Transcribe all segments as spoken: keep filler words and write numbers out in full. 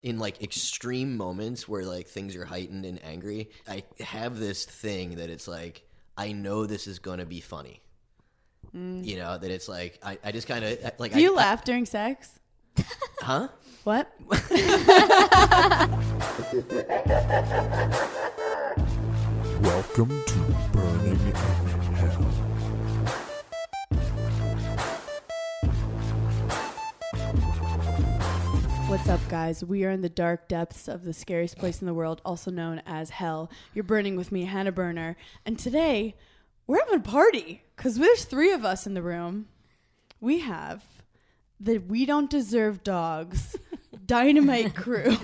in like extreme moments where like things are heightened and angry, I have this thing that it's like, I know this is going to be funny. Mm. You know, that it's like, I, I just kind of like. Do you I, laugh I, during sex? Huh? What? Welcome to Burning in Hell. What's up, guys? We are in the dark depths of the scariest place in the world, also known as hell. You're burning with me, Hannah Burner. And today, we're having a party because there's three of us in the room. We have the We Don't Deserve Dogs Dynamite Crew.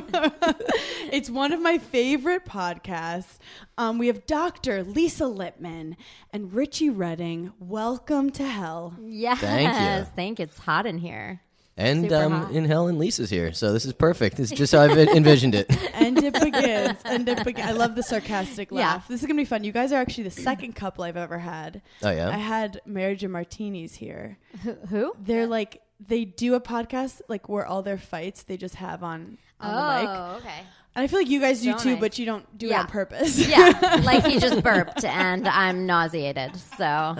It's one of my favorite podcasts. Um, we have Doctor Lisa Lippman and Richie Redding. Welcome to hell. Yes. Thank you. Thank you. It's hot in here. And Super um, hot. in Hell and Lisa's here, so this is perfect. This is just how I've envisioned it. And it begins. And it begins. I love the sarcastic laugh. Yeah. This is going to be fun. You guys are actually the second couple I've ever had. Oh, yeah? I had Marriage and Martinis here. Who? who? They're like, they do a podcast like where all their fights they just have on, on the mic. Oh, okay. And I feel like you guys do So too, nice. but you don't do it Yeah. on purpose. Yeah, like he just burped and I'm nauseated. So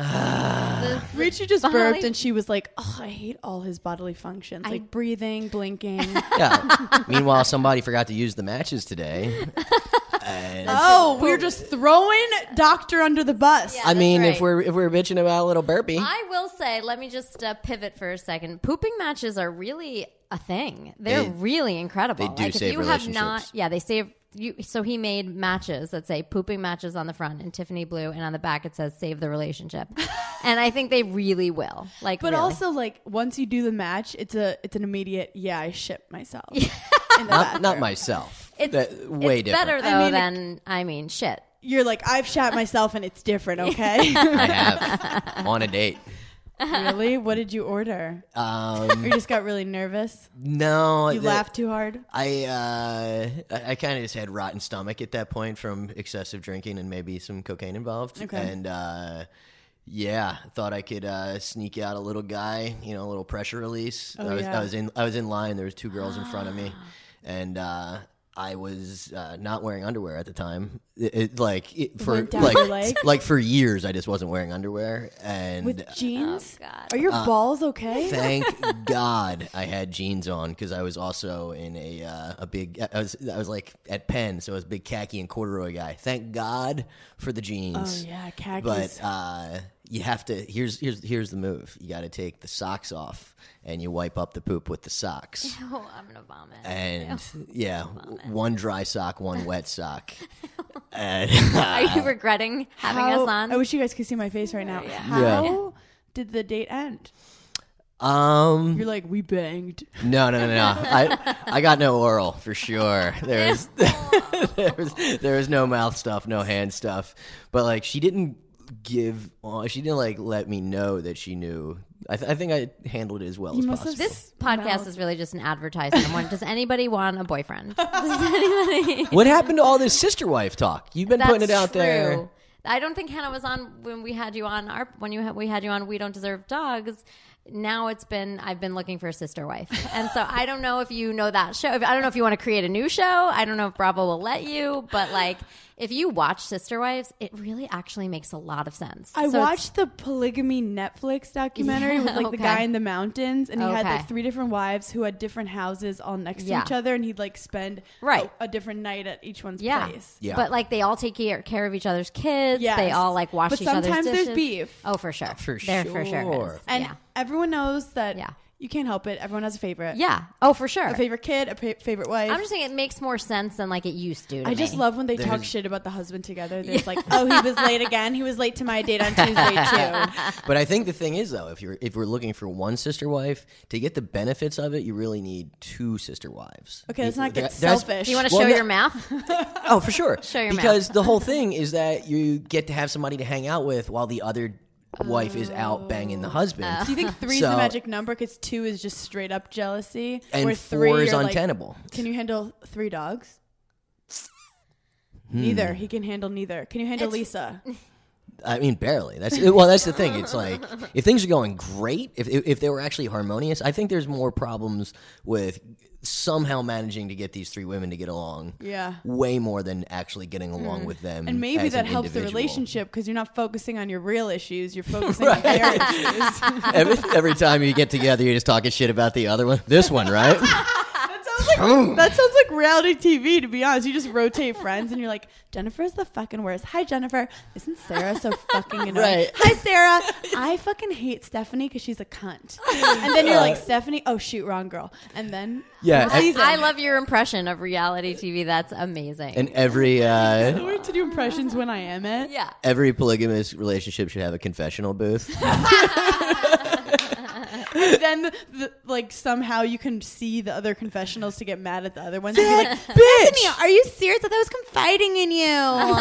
Richie just Finally- burped and she was like, oh, I hate all his bodily functions. I- Like breathing, blinking. Yeah. Meanwhile, somebody forgot to use the matches today. And Oh, we're just throwing Doctor under the bus. Yeah. I mean, that's if right. we're if we're bitching about a little burpee, I will say, let me just uh, pivot for a second. Pooping matches are really a thing. They're They- really incredible. they do like save if you have not, relationships. yeah, they save. You, so he made matches that say pooping matches on the front in Tiffany blue, and on the back it says save the relationship. And I think they really will. Like, But really. also, like, once you do the match, it's a it's an immediate, yeah, I shit myself. in the not bathroom. not myself. it's, That- way it's different. better though I mean, it- than I mean shit. You're like, I've shat myself and it's different, okay? I have on a date. Really? What did you order? Or Um, you just got really nervous? no, You the- laughed too hard? I uh, I, I kind of just had rotten stomach at that point from excessive drinking and maybe some cocaine involved. Okay. And uh, yeah, thought I could uh, sneak out a little guy, you know, a little pressure release. Oh, I was yeah. I was in I was in line. There was two girls in front of me, and uh, I was uh, not wearing underwear at the time. It, it, like it, for Went down your leg? like like for years, I just wasn't wearing underwear. And With jeans? Oh, God. Are your Uh, balls okay? thank God I had jeans on because I was also in a uh, a big. I was I was like at Penn, so I was a big khaki and corduroy guy. Thank God for the Oh, jeans. yeah, khakis. But uh, you have to. Here's here's here's the move. You got to take the socks off and you wipe up the poop with the socks. Oh, I'm gonna vomit. And yeah, one dry sock, one wet sock. And Are you regretting having How- us on? I wish you guys could see my face right now. Yeah. How Yeah. did the date end? um, You're like, we banged. No, no, no, no. I I got no oral for sure. There was there was there was no mouth stuff, no hand stuff. But like she didn't give, well, she didn't like let me know that she knew. I, th- I think I handled it as well You as must have possible. This podcast Mouth. is really just an advertisement. I'm wondering, does anybody want a boyfriend? Does anybody? What happened to all this sister wife talk? You've been putting it That's out there. true. I don't think Hannah was on when we had you on our when you had, we had you on We Don't Deserve Dogs. Now it's been I've been looking for a sister wife, and so I don't know if you know that show. If, I don't know if you want to create a new show. I don't know if Bravo will let you, but like if you watch Sister Wives, it really actually makes a lot of sense. I So it's- watched the polygamy Netflix documentary Yeah, with like the okay. guy in the mountains, and he had Okay. like three different wives who had different houses all next Yeah. to each other, and he'd like spend Right. a, a different night at each one's Yeah. place. Yeah. But like they all take care, care of each other's kids. Yes. They all like wash But each other's sometimes dishes. there's beef. Oh, for sure. For there for sure sure. is. And yeah. everyone knows that Yeah. you can't help it. Everyone has a favorite. Yeah. Oh, for sure. A favorite kid, a pa- favorite wife. I'm just saying it makes more sense than like it used to. to I just me. love when they talk There's- shit about the husband together. There's like, oh, he was late again. He was late to my date on Tuesday too. But I think the thing is though, if you're if we're looking for one sister wife to get the benefits of it, you really need two sister wives. Okay, let's not get There- there's- selfish. Do you want to Well, show no- your math? Oh, for sure. Show your because the whole thing is that you get to have somebody to hang out with while the other wife is out banging the husband. Do you think three is So- the magic number? Because two is just straight up jealousy. And where four three, is you're like, untenable. can you handle three dogs? Hmm. Neither. He can handle neither. Can you handle It's- Lisa? I mean, barely. That's well. That's the thing. It's like if things are going great, if if, if they were actually harmonious, I think there's more problems with somehow managing to get these three women to get along. Yeah. Way more than actually getting along Mm. with them. And maybe as that an helps the individual. relationship because you're not focusing on your real issues. You're focusing on their issues. every, every time you get together, you're just talking shit about the other one. This one, right? That sounds like that sounds like reality T V, to be honest. You just rotate friends and you're like, Jennifer's the fucking worst. Hi, Jennifer. Isn't Sarah so fucking annoying? Right. Hi, Sarah. I fucking hate Stephanie because she's a cunt. And then you're like, Stephanie, oh shoot, wrong girl. And then Yeah, the I- season. I love your impression of reality T V. That's amazing. And every uh, I like to do impressions when I am it. yeah. every polygamous relationship should have a confessional booth. And then the, the, like somehow you can see the other confessionals to get mad at the other ones. And be like, Stephanie, are you serious? I thought I was confiding in you.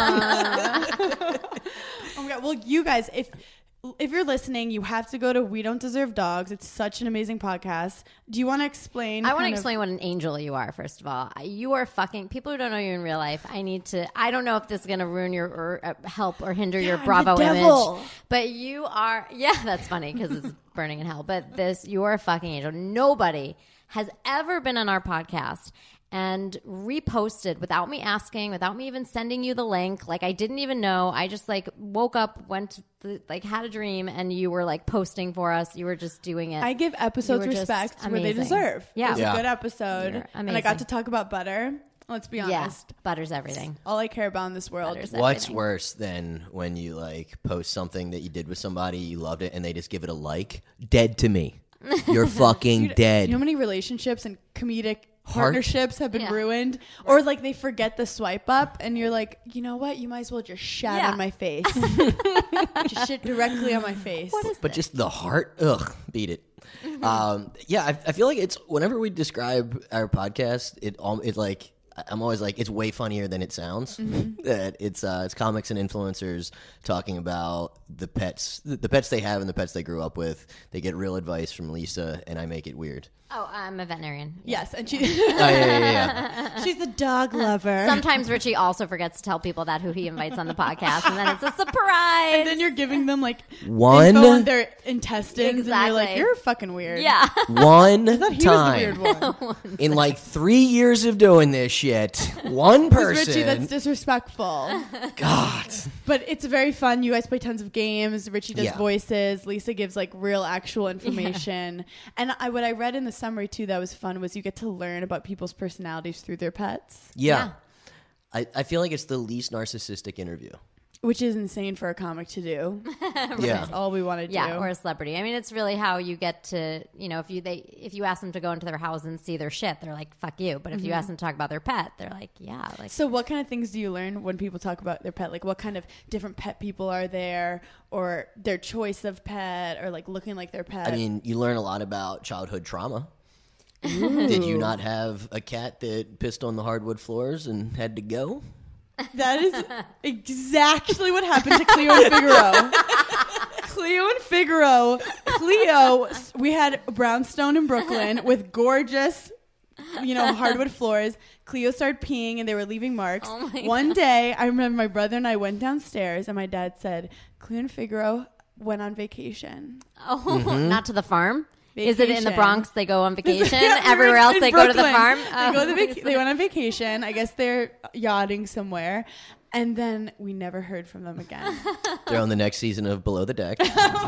Oh my god. Well, you guys, if if you're listening, you have to go to We Don't Deserve Dogs. It's such an amazing podcast. Do you want to explain? I want to kind of- explain what an angel you are, first of all. You are fucking, people who don't know you in real life, I need to, I don't know if this is going to ruin your, or uh, help or hinder your I'm Bravo the devil. image. But you are, yeah, that's funny because it's burning in hell. But this, you are a fucking angel. Nobody has ever been on our podcast and reposted without me asking, without me even sending you the link. Like I didn't even know. I just like woke up, went to the, like had a dream, and you were like posting for us. You were just doing it. I give episodes You were just respect where they amazing. deserve. Yeah. It was Yeah. a good episode. You're And I got amazing. to talk about butter. Let's be yeah, honest. butter's everything. All I care about in this world. Butter's What's everything. worse than when you like post something that you did with somebody, you loved it, and they just give it a like? Dead to me. You're fucking Dude, dead. You know how many relationships and comedic Heart- partnerships have been Yeah. ruined? Or like they forget the swipe up and you're like, you know what? You might as well just shat Yeah. on my face. Just shit directly on my face. What is But just the heart, ugh, beat it. Um, yeah, I, I feel like it's whenever we describe our podcast, it all it like I'm always like it's way funnier than it sounds. That it's uh, it's comics and influencers talking about the pets, the, the pets they have and the pets they grew up with. They get real advice from Lisa, and I make it weird. Oh, I'm a veterinarian. Yes, and she Oh, yeah, yeah, yeah. she's a dog lover. Sometimes Richie also forgets to tell people that who he invites on the podcast, and then it's a surprise. And then you're giving them like One- info on their intestines, and you're like, Exactly. you're fucking weird. yeah. One I thought he time was the weird one. in like three years of doing this shit, one person. Richie, that's disrespectful. God. But it's very fun. You guys play tons of games. Richie does Yeah. voices. Lisa gives like real, actual information. And I, what I read in the summary too that was fun was you get to learn about people's personalities through their pets, Yeah. Yeah. I, I feel like it's the least narcissistic interview. which is insane for a comic to do. Yeah. That's all we want to do. Yeah, or a celebrity. I mean, it's really how you get to, you know, if you they if you ask them to go into their house and see their shit, they're like, "Fuck you." But if you ask them to talk about their pet, they're like, "Yeah." Like, So what kind of things do you learn when people talk about their pet? Like what kind of different pet people are there, or their choice of pet, or like looking like their pet? I mean, you learn a lot about childhood trauma. Did you not have a cat that pissed on the hardwood floors and had to go? That is exactly what happened to Cleo and Figaro. Cleo and Figaro. Cleo, we had brownstone in Brooklyn with gorgeous, you know, hardwood floors. Cleo started peeing and they were leaving marks. Oh my One day, I remember my brother and I went downstairs and my dad said, Cleo and Figaro went on vacation. oh, not to the farm. Is it in the Vacation. Bronx? They go on vacation. Yeah, we were Everywhere in- else, in they go to the Brooklyn. farm. They, Oh, go to vac- they went on vacation. I guess they're yachting somewhere. And then we never heard from them again. They're on the next season of Below the Deck.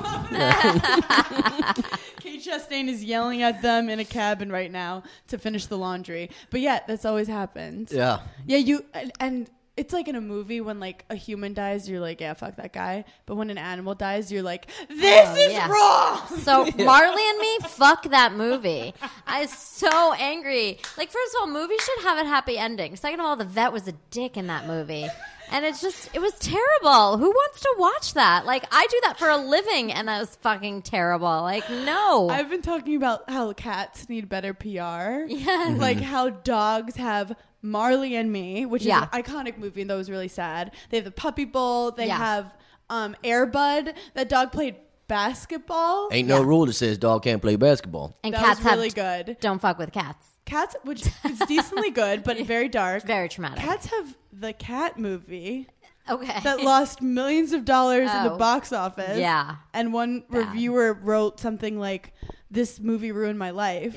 Kate Chastain is yelling at them in a cabin right now to finish the laundry. But yeah, that's always happened. Yeah. Yeah, you and, and it's like in a movie when like a human dies, you're like, yeah, fuck that guy. But when an animal dies, you're like, this Oh, is yeah. wrong. So Marley and Me, fuck that movie. I was so angry. Like, first of all, movies should have a happy ending. Second of all, the vet was a dick in that movie. And it's just, it was terrible. Who wants to watch that? Like, I do that for a living, and that was fucking terrible. Like, no. I've been talking about how cats need better P R. Yes. Like how dogs have Marley and Me, which Yeah. is an iconic movie, and that was really sad. They have the Puppy Bowl. They Yeah. have um, Air Bud. That dog played basketball. Ain't no rule that says dog can't play basketball. and that cats was really have, good. don't fuck with cats. Cats, which is decently good, but very dark. Very traumatic. Cats have the Cat movie Okay. that lost millions of dollars in the Oh. box office. Yeah. And one Bad. reviewer wrote something like, this movie ruined my life.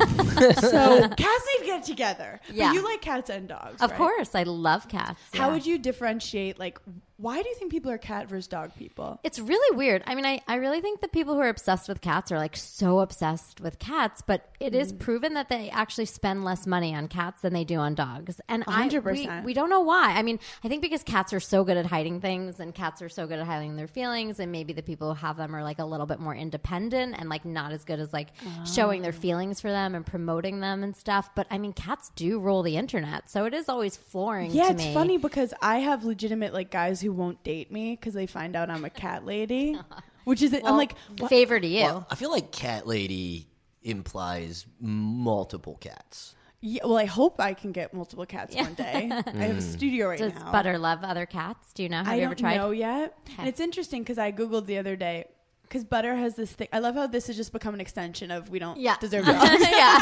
So cats need to get together. Yeah. But you like cats and dogs, Of right? course, I love cats. How yeah. would you differentiate, like, why do you think people are cat versus dog people? It's really weird. I mean, I, I really think the people who are obsessed with cats are like so obsessed with cats, but it is proven that they actually spend less money on cats than they do on dogs. And one hundred I, percent. we, we don't know why. I mean, I think because cats are so good at hiding things and cats are so good at hiding their feelings, and maybe the people who have them are like a little bit more independent and like not as good as like showing their feelings for them and promoting them and stuff. But I mean, cats do rule the internet, so it is always flooring Yeah, to it's me. funny because I have legitimate, like, guys who won't date me because they find out I'm a cat lady, which is, I'm Well, like, what? favor to you. Well, I feel like cat lady implies multiple cats. Yeah, well, I hope I can get multiple cats one day. I have a studio right Does now. Butter love other cats? Do you know? Have I you don't ever tried? know yet. And it's interesting because I Googled the other day because Butter has this thing. I love how this has just become an extension of we don't Yeah. deserve dogs.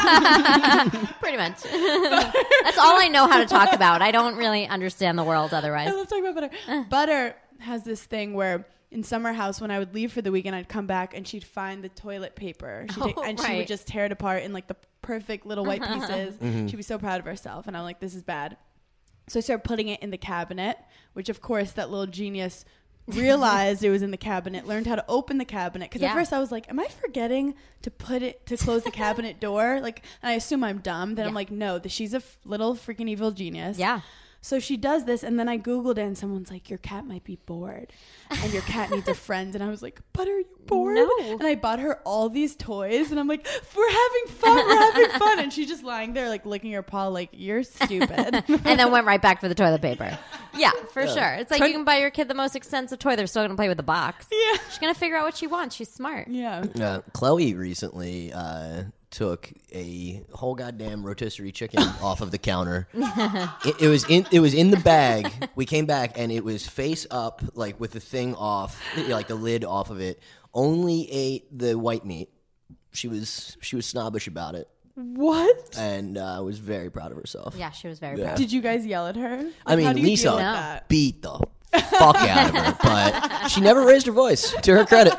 yeah, pretty much. That's all I know how to talk about. I don't really understand the world otherwise. I love talking about Butter. Butter has this thing where in Summer House, when I would leave for the weekend, I'd come back and she'd find the toilet paper. She'd take, Oh, and she right. would just tear it apart in like the perfect little white pieces. She'd be so proud of herself. And I'm like, this is bad. So I started putting it in the cabinet, which of course that little genius realized it was in the cabinet, learned how to open the cabinet. Because Yeah. at first I was like, am I forgetting to put it, to close the cabinet door? Like, and I assume I'm dumb. Then I'm Yeah. like, no, the, she's a f- little freaking evil genius. Yeah. So she does this, and then I Googled it, and someone's like, your cat might be bored, and your cat needs a friend. And I was like, but are you bored? No. And I bought her all these toys, and I'm like, we're having fun, we're having fun. And she's just lying there, like, licking her paw, like, you're stupid. And then went right back for the toilet paper. Yeah, for sure. It's like you can buy your kid the most expensive toy. They're still going to play with the box. Yeah. She's going to figure out what she wants. She's smart. Yeah. Uh, Chloe recently uh, took a whole goddamn rotisserie chicken off of the counter. It, it was in it was in the bag. We came back and it was face up, like with the thing off, like the lid off of it. Only ate the white meat. She was she was snobbish about it, What? and uh, was very proud of herself. Yeah, she was very Yeah. proud. Did you guys yell at her? Like, I mean, how do you Lisa deal with No. that? beat the fuck out of her, but she never raised her voice. To her credit.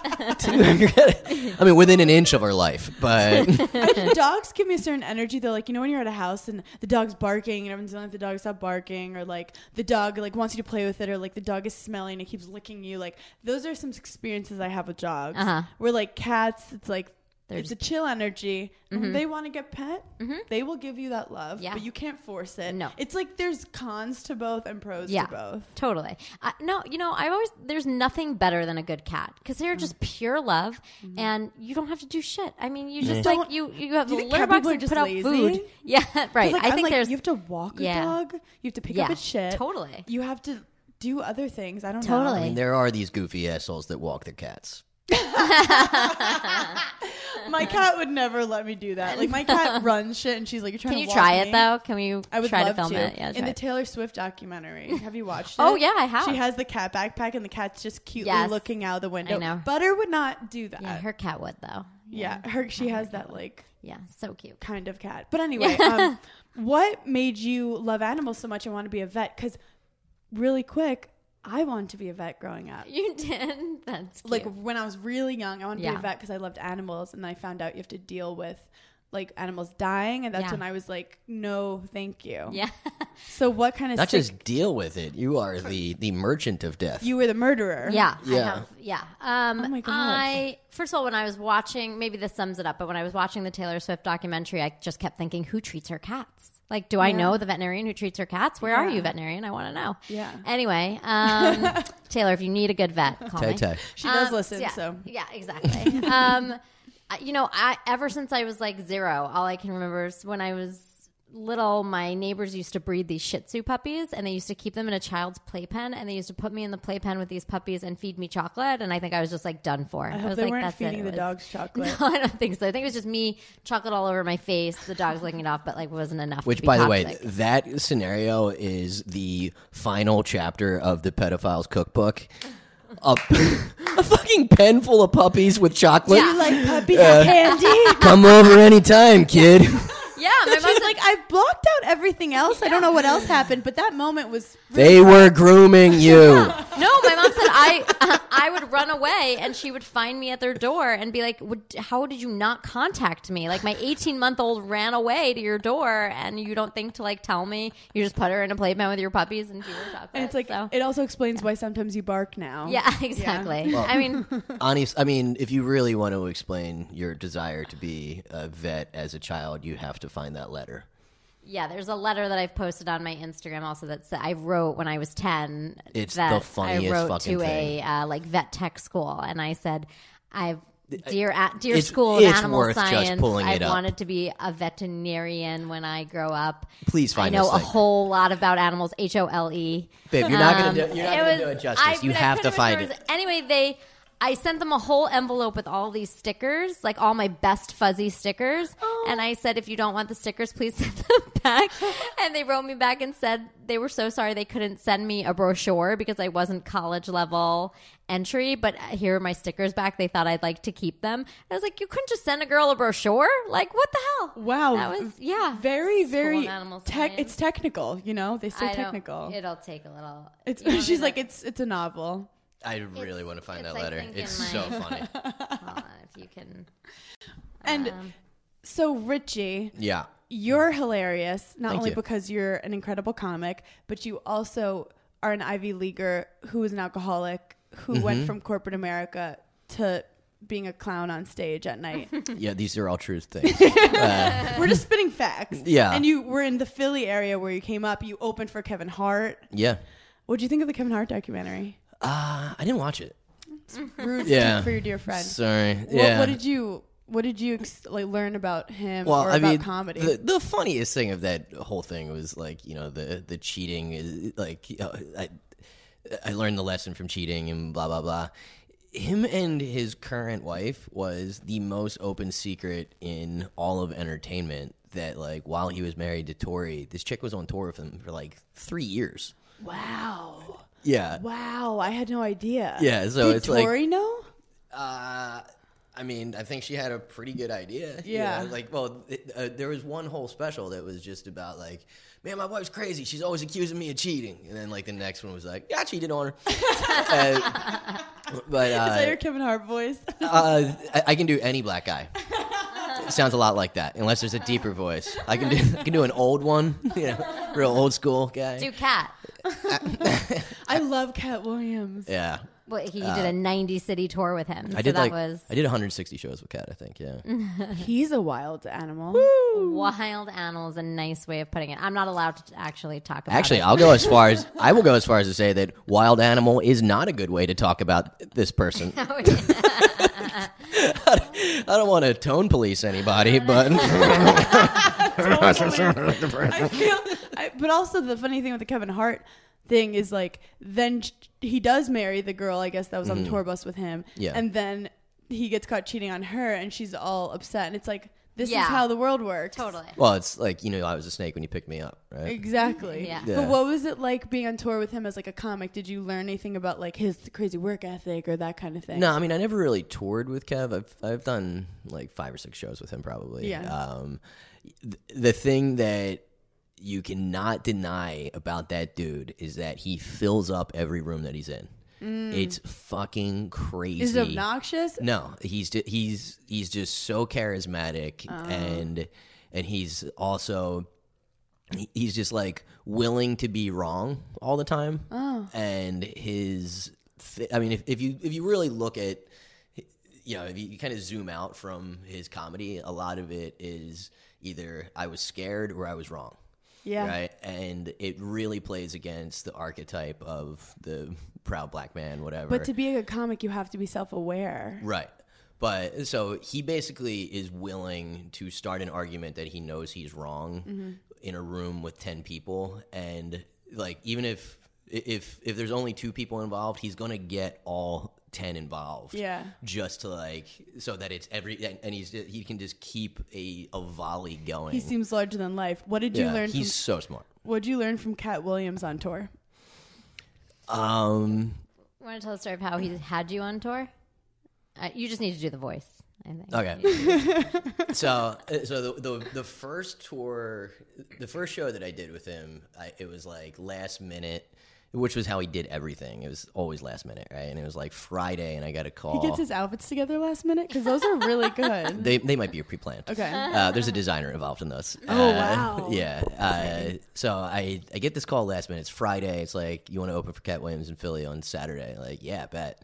To her credit. I mean, within an inch of her life, but I- dogs give me a certain energy though. Like, you know, when you're at a house and the dog's barking and everyone's like, the dog stop barking, or like the dog like wants you to play with it, or like the dog is smelling and it keeps licking you. Like, those are some experiences I have with dogs. Uh-huh. Where like cats, it's like They're it's a chill energy. And when they want to get pet, they will give you that love, Yeah. but you can't force it. No. It's like there's cons to both and pros Yeah, to both. totally. Uh, no, you know, I always there's nothing better than a good cat because they're just pure love, and you don't have to do shit. I mean, you just Don't- like you you have Do the you think litter cat box people are and just put out lazy? food. Yeah, right. Like, I I'm think like, there's you have to walk a Yeah. dog. You have to pick Yeah, up its shit. totally. You have to do other things. I don't Totally. know. I mean, there are these goofy assholes that walk their cats. My cat would never let me do that. Like, my cat runs shit, and she's like, "You're trying Can to you walk try me?" it though? Can we I would try love to film to. it? Yeah, In try the it. Taylor Swift documentary, have you watched it? Oh, yeah, I have. She has the cat backpack, and the cat's just cutely Yes. looking out the window. I know. Butter would not do that. Yeah, her cat would though. yeah, her. She has that like Yeah, so cute. kind of cat. But anyway, um, what made you love animals so much and want to be a vet? Because really quick, I wanted to be a vet growing up. You did. That's cute. Like when I was really young, I wanted to be Yeah. a vet because I loved animals, and then I found out you have to deal with like animals dying, and that's Yeah. when I was like, no, thank you. yeah. So what kind of Not sick- just deal with it. You are the the merchant of death. you were the murderer? Yeah, I Yeah. have. Yeah. Um, Oh my gosh. I first of all, when I was watching, maybe this sums it up, but when I was watching the Taylor Swift documentary, I just kept thinking, who treats her cats? Like, do I Yeah. know the veterinarian who treats her cats? Where are Yeah. you, veterinarian? I want to know. Yeah. Anyway, um, Taylor, if you need a good vet, call Tay me. Tay. She does Um, listen, yeah, so yeah, exactly. um, I- you know, I ever since I was like zero, all I can remember is when I was little, my neighbors used to breed these Shih Tzu puppies, and they used to keep them in a child's playpen, and they used to put me in the playpen with these puppies and feed me chocolate, and I think I was just like done for. I I, hope was they like, weren't that's feeding it. It the was- dogs chocolate. No, I don't think so. I think it was just me, chocolate all over my face, the dogs licking it off, but like wasn't enough. Which, to be by the way, toxic. that scenario is the final chapter of the pedophile's cookbook. A, a fucking pen full of puppies with chocolate. Yeah. You like puppies and candy? Come over anytime, kid. yeah, my mom was like, I've blocked out everything else. I don't know what else happened, but that moment was. They were grooming you. No, my mom said I uh, I would run away and she would find me at their door and be like, would, how did you not contact me? Like my eighteen-month-old ran away to your door and you don't think to like tell me? You just put her in a playpen with your puppies and feed her chocolate. And it's like, so. it also explains why sometimes you bark now. Yeah, exactly. Well, I mean, honest, I mean, if you really want to explain your desire to be a vet as a child, you have to find that letter. yeah, there's a letter that I've posted on my Instagram also that I wrote when I was ten. It's that the funniest I wrote fucking to thing. a uh, like vet tech school, and I said, I've dear a, dear It's- school of it's animal worth just science. pulling I it up. wanted to be a veterinarian when I grow up. Please find I know this a thing. whole lot about animals. H O L E. Babe, you're not Um, gonna do, you're not it gonna was- do it justice. I- you but I have to couldn't find remember- it. Anyway, they. I sent them a whole envelope with all these stickers, like all my best fuzzy stickers. Oh. And I said, if you don't want the stickers, please send them back. And they wrote me back and said they were so sorry they couldn't send me a brochure because I wasn't college level entry. But here are my stickers back. They thought I'd like to keep them. I was like, you couldn't just send a girl a brochure? Like, what the hell? Wow. That was, yeah. Very, School very. of Animal Tech. Science. It's technical. You know, they say I don't- technical. It'll take a little. It's. you want me She's to- like, it's. It's a novel. I really want to find it's that like letter. thinking It's like- so funny. Hold on, if you can. And Um, so, Richie, Yeah. you're hilarious. Not Thank only you. because you're an incredible comic, but you also are an Ivy Leaguer who is an alcoholic who Mm-hmm. went from corporate America to being a clown on stage at night. Yeah, these are all true things. Uh, We're just spitting facts. Yeah. And you were in the Philly area where you came up. You opened for Kevin Hart. yeah. What do you think of the Kevin Hart documentary? Uh, I didn't watch it. Rude Yeah. for your dear friend. Sorry. What, Yeah. what did you What did you ex- like learn about him well, or I about mean, comedy? The, the funniest thing of that whole thing was like, you know, the the cheating is like, you know, I I learned the lesson from cheating and blah blah blah. Him and his current wife was the most open secret in all of entertainment. That like while he was married to Tori, this chick was on tour with him for like three years. wow. Yeah. Wow, I had no idea. Yeah, so Did it's like- Tori know? Uh, I mean, I think she had a pretty good idea. you Yeah. know, like, well, it, uh, there was one whole special that was just about like, man, my wife's crazy. She's always accusing me of cheating. And then like the next one was like, yeah, I cheated on her. uh, but Is that your uh, Kevin Hart voice? uh, I, I can do any black guy. It sounds a lot like that, unless there's a deeper voice. I can do I can do an old one, you know, real old school guy. do Cat. I love Cat Williams. Yeah. Well, he did a ninety city tour with him. I so did that like was I did one hundred sixty shows with Kat, I think. Yeah. He's a wild animal. wild animal is a nice way of putting it. I'm not allowed to actually talk about Actually, it. I'll go as far as I will go as far as to say that wild animal is not a good way to talk about this person. I don't want to tone police anybody, but I feel, I, but also the funny thing with the Kevin Hart thing is like then sh- he does marry the girl I guess that was on the tour bus with him, Mm-hmm. Yeah. and then he gets caught cheating on her, and she's all upset, and it's like this Yeah. is how the world works. Totally. well, it's like you know I was a snake when you picked me up, right? Exactly. Yeah. Yeah. But what was it like being on tour with him as like a comic? Did you learn anything about like his crazy work ethic or that kind of thing? No, I mean I never really toured with Kev. I've I've done like five or six shows with him probably. Yeah. Um, th- the thing that you cannot deny about that dude is that he fills up every room that he's in. It's fucking crazy. Is it obnoxious? No, he's ju- he's he's just so charismatic, and and he's also he- he's just like willing to be wrong all the time. Oh. And his, th- I mean, if, if you if you really look at, you know, if you, you kind of zoom out from his comedy, a lot of it is either I was scared or I was wrong. Yeah. Right. And it really plays against the archetype of the proud black man, whatever. But to be a comic, you have to be self-aware. Right. But so he basically is willing to start an argument that he knows he's wrong Mm-hmm. in a room with ten people. And like, even if, if, if there's only two people involved, he's going to get all ten involved. Yeah. Just to like, so that it's every, and, and he's, he can just keep a, a volley going. He seems larger than life. What did you yeah, learn he's from so smart. What did you learn from Cat Williams on tour? Um, You want to tell the story of how he had you on tour? Uh, you just need to do the voice. I think. Okay. so, uh, so the, the the first tour, the first show that I did with him, I, it was like last minute, which was how he did everything. It was always last minute, right? And it was like Friday, and I got a call. He gets his outfits together last minute because those are really good. They they might be pre-planned. Okay. Uh, there's a designer involved in those. Oh, Uh, wow. Yeah. Uh, so I I get this call last minute. It's Friday. It's like, you want to open for Cat Williams in Philly on Saturday? Like, yeah, bet.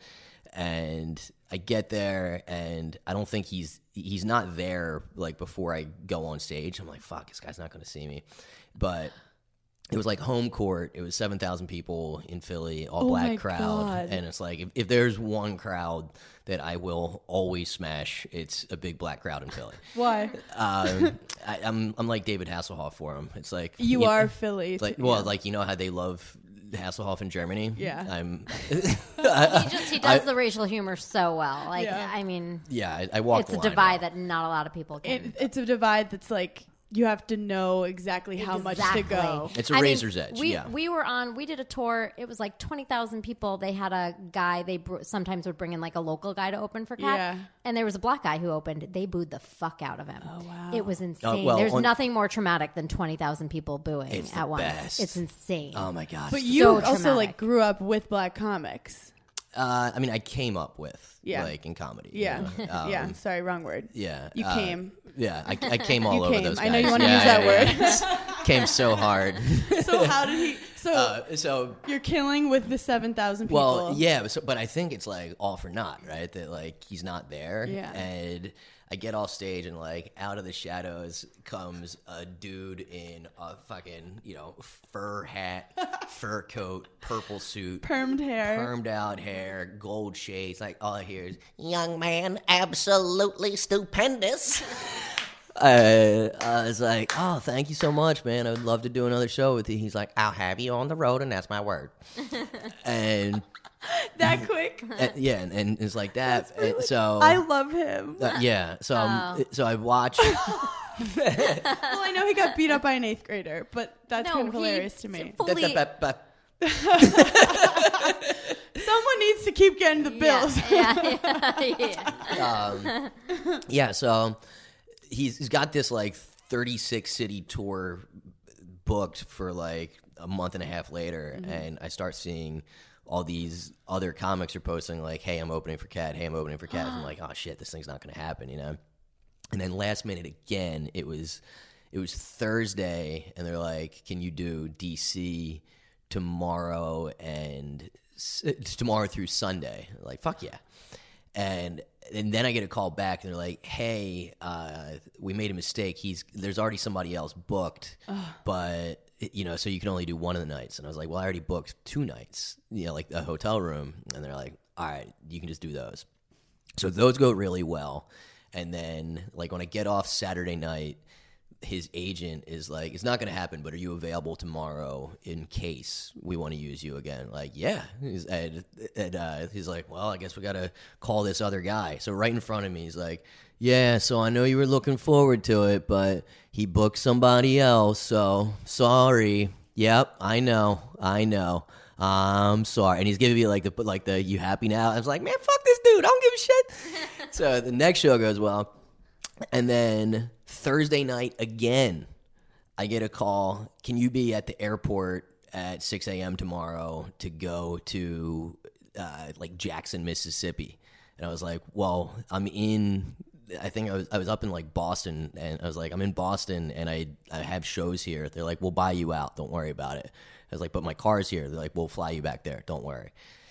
And I get there, and I don't think he's he's not there like before I go on stage. I'm like, fuck, this guy's not going to see me. But it was like home court. It was seven thousand people in Philly, all Oh black my crowd. God. And it's like, if, if there's one crowd that I will always smash, it's a big black crowd in Philly. Why? um, I, I'm I'm like David Hasselhoff for him. It's like You know, are Philly. like, well, like, you know how they love Hasselhoff in Germany? Yeah. I'm. He just he does the racial humor so well. Like Yeah. I mean, yeah, I, I walk it's the a line divide well. that not a lot of people can. It, it's a divide that's like you have to know exactly how much to Exactly. go. It's a I mean, razor's edge. We yeah. we were on. We did a tour. It was like twenty thousand people. They had a guy. They br- sometimes would bring in like a local guy to open for Cat. Yeah. And there was a black guy who opened. They booed the fuck out of him. Oh, wow. It was insane. well, There's on- nothing more traumatic than twenty thousand people booing It's the at once. best. It's insane. Oh my god. But you So also like traumatic. grew up with black comics. Uh, I mean, I came up with Yeah. like in comedy. you Yeah. know? Um, yeah. Sorry, wrong word. Yeah. You uh, came. Yeah, I, I came all You over came. those guys. I know you wanna Yeah, use that yeah, word. yeah. Came so hard. So how did he? So Uh, so you're killing with the seven thousand people. well, yeah, so, but I think it's like all for naught, right? That like he's not there, Yeah. and I get off stage, and like out of the shadows comes a dude in a fucking, you know, fur hat, fur coat, purple suit, Permed hair. permed out hair, gold shades. Like all I hear is, "Young man, absolutely stupendous." Uh, I was like, "Oh, thank you so much, man. I would love to do another show with you." He's like, "I'll have you on the road, and that's my word." and, that quick. and yeah, and, and it's like that. And so I love him. uh, yeah, so um, so I watch. Well, I know he got beat up by an eighth grader, but that's No, kind of he hilarious to me. fully- Someone needs to keep getting the bills. Yeah, yeah, yeah. um, yeah, so he's, he's got this like thirty-six city tour booked for like a month and a half later, Mm-hmm. and I start seeing all these other comics are posting like, "Hey, I'm opening for Cat. Hey, I'm opening for Cat." I'm like, "Oh shit, this thing's not going to happen," you know. And then last minute again, it was it was Thursday, and they're like, "Can you do D C tomorrow and s- tomorrow through Sunday?" Like, fuck yeah. And and then I get a call back, and they're like, "Hey, uh, we made a mistake. He's there's already somebody else booked, but you know, so you can only do one of the nights." And I was like, "Well, I already booked two nights, you know, like a hotel room." And they're like, "All right, you can just do those." So those go really well. And then, like, when I get off Saturday night, his agent is like, "It's not going to happen, but are you available tomorrow in case we want to use you again?" Like, yeah. He's, and and uh, he's like, "Well, I guess we got to call this other guy." So right in front of me, he's like, "Yeah, so I know you were looking forward to it, but he booked somebody else, so sorry." "Yep, I know, I know. I'm sorry." And he's giving me like the like the "you happy now?" I was like, "Man, fuck this dude. I don't give a shit." So the next show goes well. And then Thursday night again, I get a call. "Can you be at the airport at six a.m. tomorrow to go to uh, like Jackson, Mississippi?" And I was like, "Well, I'm in." I think I was I was up in like Boston, and I was like, "I'm in Boston, and I I have shows here." They're like, "We'll buy you out. Don't worry about it." I was like, "But my car's here." They're like, "We'll fly you back there. Don't worry."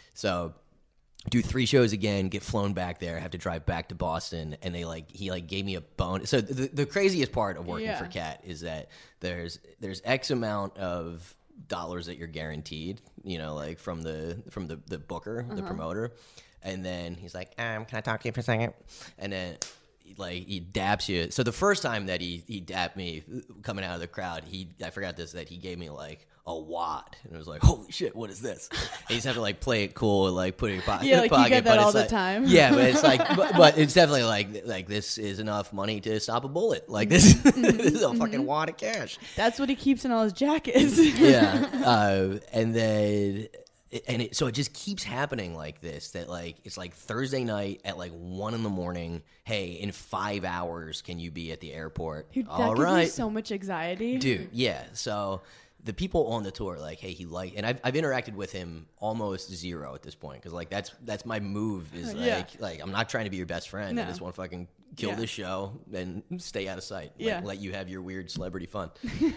So do three shows again, get flown back there, have to drive back to Boston, and they like he like gave me a bonus. So the, the craziest part of working Yeah. for Cat is that there's there's X amount of dollars that you're guaranteed, you know, like from the from the the booker, the promoter, and then he's like, um, "Can I talk to you for a second?" And then like he daps you. So the first time that he he dapped me coming out of the crowd, he I forgot this that he gave me like a wad, and it was like, "Holy shit, what is this?" And you just have to like play it cool and like put it in your pocket. Yeah, like you pocket, get that but all it's the like- time. Yeah, but it's like, but, but it's definitely like like this is enough money to stop a bullet. Like this, this is a fucking wad of cash. That's what he keeps in all his jackets. Yeah, uh, and then it, and it, so it just keeps happening like this. That like it's like Thursday night at like one in the morning. Hey, in five hours, can you be at the airport? Dude, that All gives me right, so much anxiety. dude. Yeah. So the people on the tour, like, hey, he like, and I've I've interacted with him almost zero at this point because like that's that's my move is like Yeah. like I'm not trying to be your best friend. I No. just want to fucking kill Yeah. this show and stay out of sight. Like, Yeah. let you have your weird celebrity fun.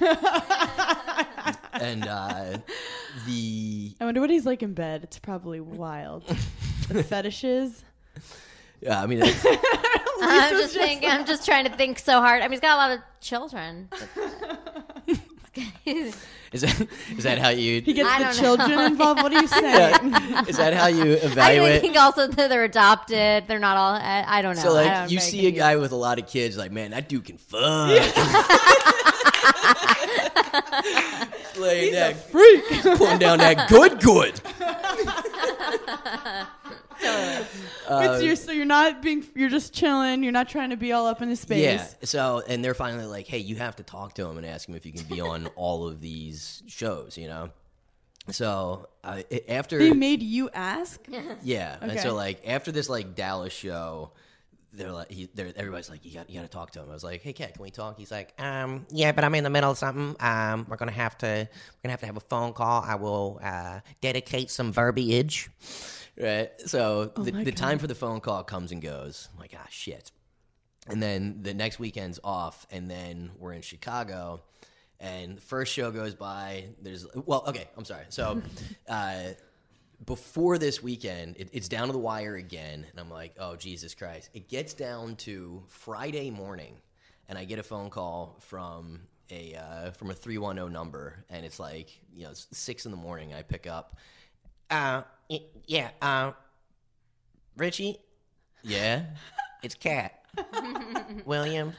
And uh, the I wonder what he's like in bed. It's probably wild. The fetishes. yeah, I mean, it's, I'm just thinking. I'm just trying to think so hard. I mean, he's got a lot of children. is that is that how you He gets I the don't know. children involved. What are you saying? is that how you I evaluate? think also that they're adopted. They're not all. I, I don't know. So I like don't you very see a confused. guy with a lot of kids, like man, that dude can fuck. Laying He's a that, freak. pulling down that good good. It's your, so you're not being. You're just chilling. You're not trying to be all up in his space. Yeah. So and they're finally like, hey, you have to talk to him and ask him if he can be on all of these shows. You know. So uh, after They made you ask. yeah, and Okay. so like after this like Dallas show. They're like, he, they're, everybody's like, you got, you got to talk to him. I was like, hey, Kat, can we talk? He's like, um, yeah, but I'm in the middle of something. Um, we're gonna have to, we're gonna have to have a phone call. I will uh, dedicate some verbiage, right? So the, my the God. time for the phone call comes and goes. I'm like, ah, shit. And then the next weekend's off, and then we're in Chicago, and the first show goes by. There's, well, okay, I'm sorry. So. uh, Before this weekend, it, it's down to the wire again, and I'm like, oh, Jesus Christ. It gets down to Friday morning, and I get a phone call from a uh, from a three one zero number, and it's like, you know, it's six in the morning. I pick up. Uh, y- yeah, uh, Richie? Yeah? It's Kat Williams.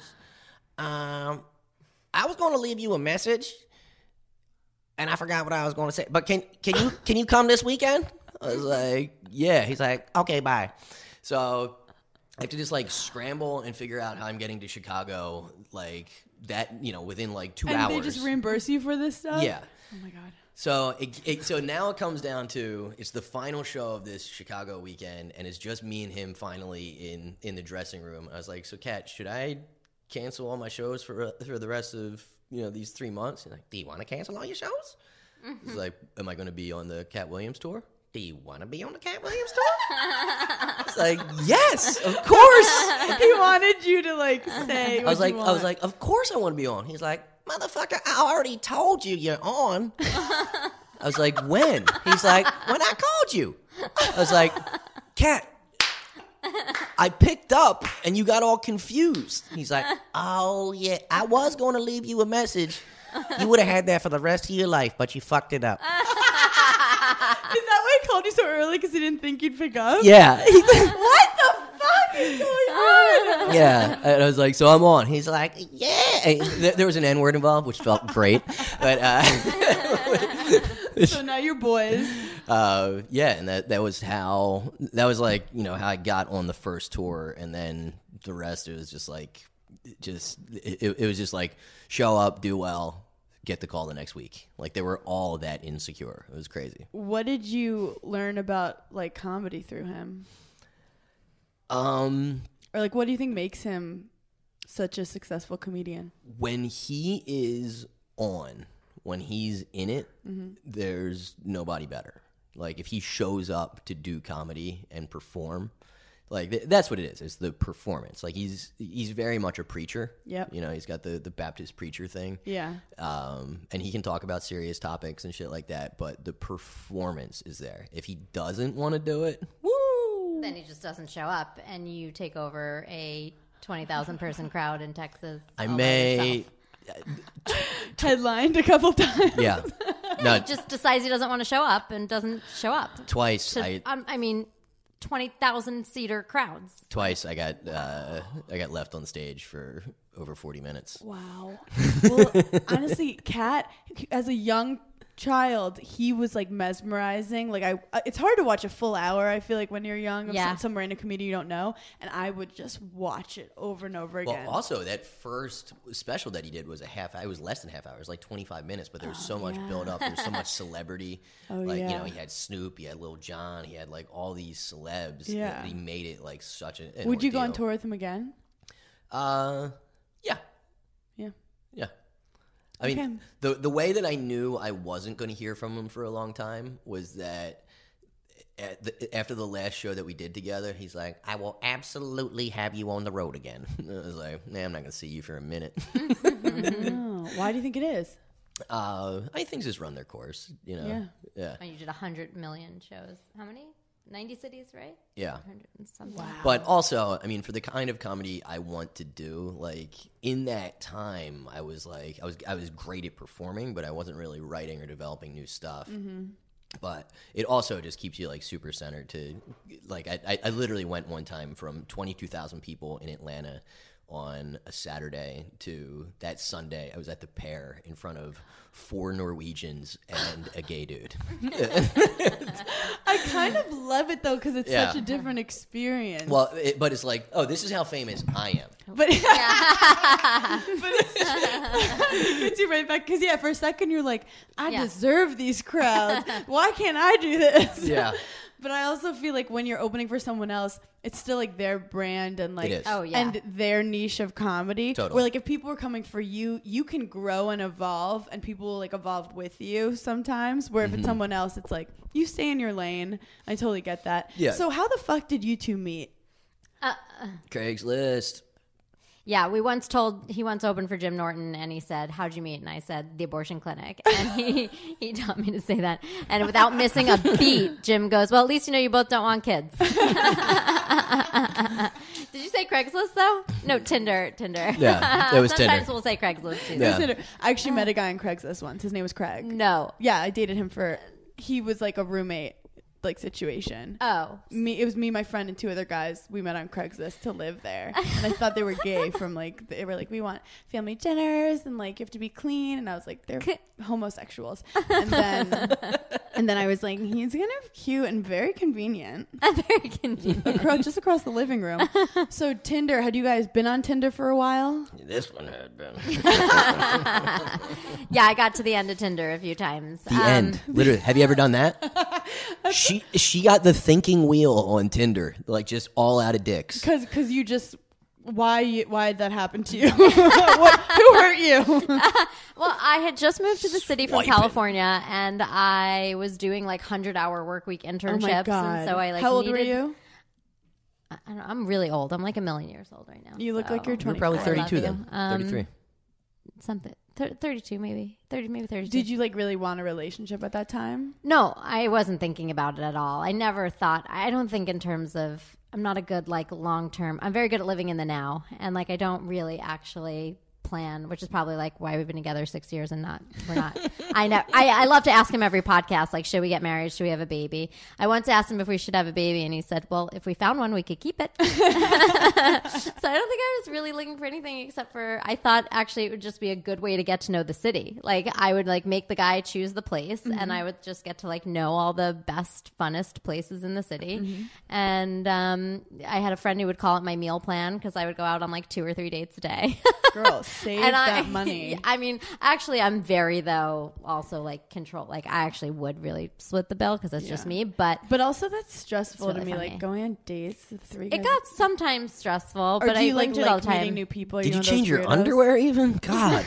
Um, I was going to leave you a message. And I forgot what I was going to say. But can can you can you come this weekend? I was like, yeah. He's like, okay, bye. So I have to just like scramble and figure out how I'm getting to Chicago, like that, you know, within like two And hours. they just reimburse you for this stuff. Yeah. Oh my god. So it, it, so now it comes down to it's the final show of this Chicago weekend, and it's just me and him finally in in the dressing room. I was like, so Kat, should I cancel all my shows for for the rest of you know these three months? He's like, do you want to cancel all your shows? He's like, am I going to be on the Cat Williams tour? Do you want to be on the Cat Williams tour? It's like, yes, of course. He wanted you to like say. What I was like, you I was want. like, of course I want to be on. He's like, motherfucker, I already told you you're on. I was like, when? He's like, when I called you. I was like, Cat, I picked up and you got all confused. He's like, oh yeah, I was going to leave you a message. You would have had that for the rest of your life, but you fucked it up. Is that why he called you so early? Because he didn't think you'd pick up? Yeah. What the fuck is going on? Yeah, and I was like, so I'm on. He's like, yeah. And th- there was an N word involved, which felt great, but uh, So now you're boys. uh, yeah, and that that was how that was like you know how I got on the first tour, and then the rest it was just like, just it, it was just like show up, do well, get the call the next week. Like they were all that insecure. It was crazy. What did you learn about like comedy through him? Um. Or like what do you think makes him such a successful comedian? When he is on, when he's in it, Mm-hmm. there's nobody better. Like if he shows up to do comedy and perform, like th- that's what it is. It's the performance. Like he's he's very much a preacher. Yep. You know, he's got the the Baptist preacher thing. Yeah. Um, and he can talk about serious topics and shit like that, but the performance is there. If he doesn't want to do it, woo! Then he just doesn't show up, and you take over a twenty thousand person crowd in Texas. I all by may, yourself. Headlined a couple times. yeah, no, He just decides he doesn't want to show up and doesn't show up. twice. To, I um, I mean, twenty thousand seater crowds. twice I got uh, I got left on stage for over forty minutes. Wow. Well, honestly, Kat, as a young child, he was like mesmerizing. Like I, uh, it's hard to watch a full hour. I feel like when you're young, of Yeah. some, some random comedian you don't know, and I would just watch it over and over again. Well, also that first special that he did was a half. It was less than half hours, like twenty-five minutes. But there was so much build up. There was so much celebrity. Oh, like you yeah. know, he had Snoop, he had Lil Jon, he had like all these celebs. Yeah. that he made it like such a. An Would you go on ordeal. tour with him again? Uh, yeah, Yeah. yeah. I mean, Okay. the the way that I knew I wasn't going to hear from him for a long time was that at the, after the last show that we did together, he's like, "I will absolutely have you on the road again." And I was like, "Nah, I'm not going to see you for a minute." Oh, why do you think it is? uh, I think things just run their course, you know. Yeah. yeah, Oh, you did one hundred million shows. How many? ninety cities, right? yeah. one hundred and something. Wow. But also, I mean, for the kind of comedy I want to do, like in that time, I was like, I was, I was great at performing, but I wasn't really writing or developing new stuff. But it also just keeps you like super centered to, like, I, I, I literally went one time from twenty-two thousand people in Atlanta on a Saturday to that Sunday. I was at the Pear in front of four Norwegians and a gay dude. I kind of love it though because it's Yeah. such a different experience. Well, it, but it's like, oh, this is how famous I am. But, but it's, it gets you right back because yeah, for a second you're like, I Yeah. deserve these crowds. Why can't I do this? Yeah. But I also feel like when you're opening for someone else, it's still like their brand and like It is. Oh, yeah. and their niche of comedy. Totally. Where like if people are coming for you, you can grow and evolve, and people will like evolve with you sometimes. Where if Mm-hmm. it's someone else, it's like you stay in your lane. I totally get that. Yeah. So how the fuck did you two meet? Craigslist. Yeah, we once told he once opened for Jim Norton, and he said, "How'd you meet?" And I said, "The abortion clinic." And he he taught me to say that, and without missing a beat, Jim goes, "Well, at least you know you both don't want kids." Did you say Craigslist though? No, Tinder. Tinder. Yeah, it was Sometimes Tinder. we'll say Craigslist too. Yeah. I actually met a guy on Craigslist once. His name was Craig. No. Yeah, I dated him for. He was like a roommate, like situation. Oh. Me, it was me, my friend, and two other guys. We met on Craigslist to live there, and I thought they were gay. From like they were like, we want family dinners, and like you have to be clean. And I was like, they're homosexuals. And then, and then I was like, he's kind of cute and very convenient. Very convenient. Across, just across the living room. So Tinder, had you guys been on Tinder for a while? This one had been. Yeah, I got to the end of Tinder a few times. The Um, end. Literally. Have you ever done that? she she got the thinking wheel on Tinder, like just all out of dicks. Because because you just why you, why did that happen to you? what, who hurt you? Well, I had just moved to the city from Swiping. California, and I was doing like hundred-hour work week internships. Oh my god! And so I like How old needed, were you? I don't know, I'm really old. I'm like a million years old right now. You look so- like you're You're twenty. probably I love thirty-two you. then. Um, thirty-three. something Thir- thirty-two maybe thirty maybe thirty-two. Did you like really want a relationship at that time? No, I wasn't thinking about it at all. I never thought. I don't think in terms of. I'm not a good like long term. I'm very good at living in the now, and like I don't really actually plan, which is probably like why we've been together six years and not we're not. I know. I, I love to ask him every podcast, like, should we get married? Should we have a baby? I once asked him if we should have a baby, and he said, well, if we found one, we could keep it. So I don't think I was really looking for anything except for I thought actually it would just be a good way to get to know the city. Like I would like make the guy choose the place, Mm-hmm. and I would just get to like know all the best, funnest places in the city. Mm-hmm. And um, I had a friend who would call it my meal plan because I would go out on like two or three dates a day. Girl, save And that I, money. I mean, actually, I'm very though also like control. Like I actually would really split the bill because it's just Yeah. me. But But also that's stressful It's to really me, funny. like going on dates with three it guys. got sometimes stressful. Or but do I you like, linked it all like the time. meeting new people? Are Did you one of those change your weirdos? underwear even? God.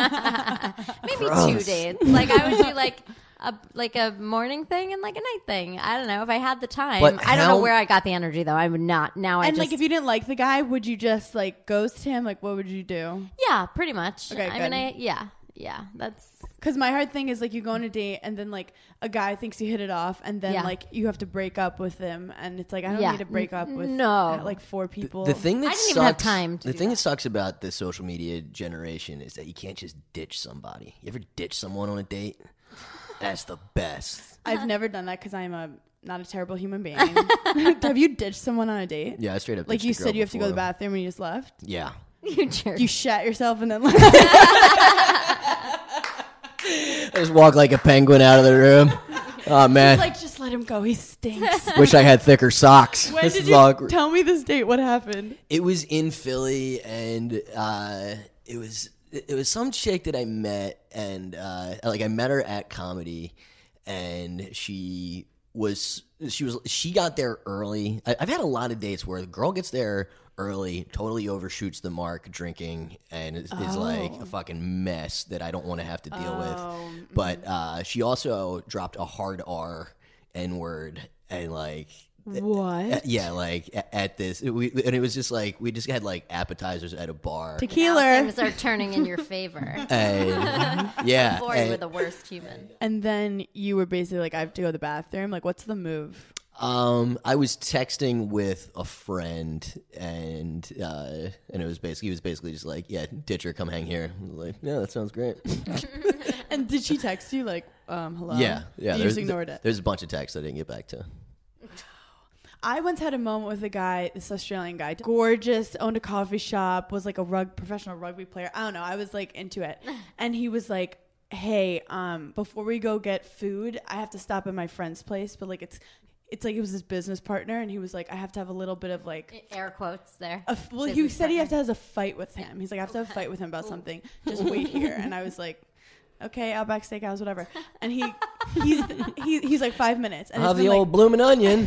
Maybe two Gross. dates. Like I would do like a like a morning thing and like a night thing. I don't know if I had the time. But I don't how- know where I got the energy though. I would not. Now I And just like, if you didn't like the guy, would you just like ghost him? Like, what would you do? yeah, pretty much. Okay, I good. mean, I yeah, yeah. That's Because my hard thing is like you go on a date and then like a guy thinks you hit it off and then Yeah. like you have to break up with him and it's like I don't Yeah. need to break up with No. uh, like four people. The thing that I didn't sucks, even have time to the do thing that. that sucks about the social media generation is that you can't just ditch somebody. You ever ditch someone on a date? That's the best. I've never done that because I'm a not a terrible human being. Have you ditched someone on a date? Yeah, I straight up. Like ditched you a girl said, you have to go to the before. bathroom and you just left. Yeah. you jerk. You shat yourself and then left. just walk like a penguin out of the room. Oh man, Like, just let him go. He stinks. wish I had thicker socks. When this did is you awkward. tell me this date? What happened? It was in Philly, and uh, it was it was some chick that I met, and uh, like I met her at comedy, and she was she was she got there early. I, I've had a lot of dates where the girl gets there early, totally overshoots the mark, drinking, and is, is like a fucking mess that I don't want to have to deal with. But uh, she also dropped a hard R N word, and like. What? Yeah, like a- at this, we, and it was just like we just had like appetizers at a bar. Now Tequila. things are turning in your favor. And, yeah, Before you and, were the worst human. And then you were basically like, I have to go to the bathroom. Like, what's the move? um, I was texting with a friend, and uh, and it was basically he was basically just like, yeah, ditcher, come hang here. I was like, yeah, that sounds great. And did she text you like, um, hello? yeah, yeah. You There's just ignored it. There's a bunch of texts I didn't get back to. I once had a moment with a guy, this Australian guy, gorgeous, owned a coffee shop, was like a rug professional rugby player. I don't know. I was like into it. And he was like, hey, um, before we go get food, I have to stop at my friend's place. But like it's it's like it was his business partner, and he was like, I have to have a little bit of like Air quotes there. a, well, he Business said he partner. have to have a fight with him. He's like, I have to have a fight with him about something. Just wait here. And I was like, okay, Outback Steakhouse, whatever. And he he's he, he's like five minutes. And I'll it's have the been, old bloomin' onion.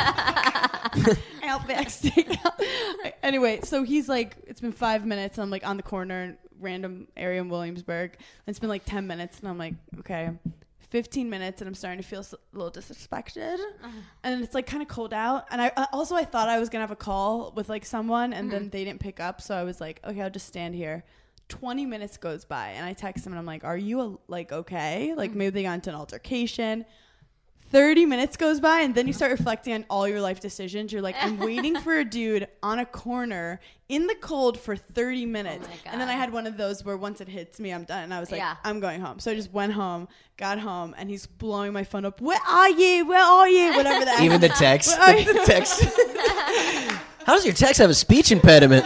Outback Steakhouse. Anyway, so he's like, it's been five minutes, and I'm like on the corner, random area in Williamsburg. And it's been like ten minutes, and I'm like, okay, fifteen minutes, and I'm starting to feel s- a little disrespected. Uh-huh. And it's like kind of cold out. And I I- also I thought I was gonna have a call with like someone, and then they didn't pick up, so I was like, okay, I'll just stand here. twenty minutes goes by, and I text him, and I'm like, are you a, like okay? Like maybe they got into an altercation. thirty minutes goes by, and then you start reflecting on all your life decisions. You're like, I'm waiting for a dude on a corner in the cold for thirty minutes. Oh my God. And then I had one of those where once it hits me, I'm done. And I was like, Yeah. I'm going home. So I just went home, got home, and he's blowing my phone up. Where are you? Where are you? Whatever that Even the text. Where are you? the text. How does your text have a speech impediment?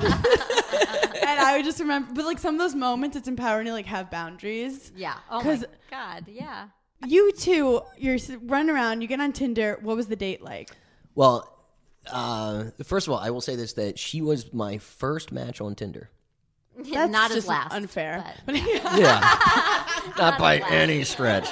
And I would just remember, but like some of those moments, it's empowering to like have boundaries. Yeah. Oh my 'Cause- God. Yeah. You two, you're s- running around, you get on Tinder. What was the date like? Well, uh, first of all, I will say this: that she was my first match on Tinder. That's Not as just last. unfair. but- Yeah, not by any stretch.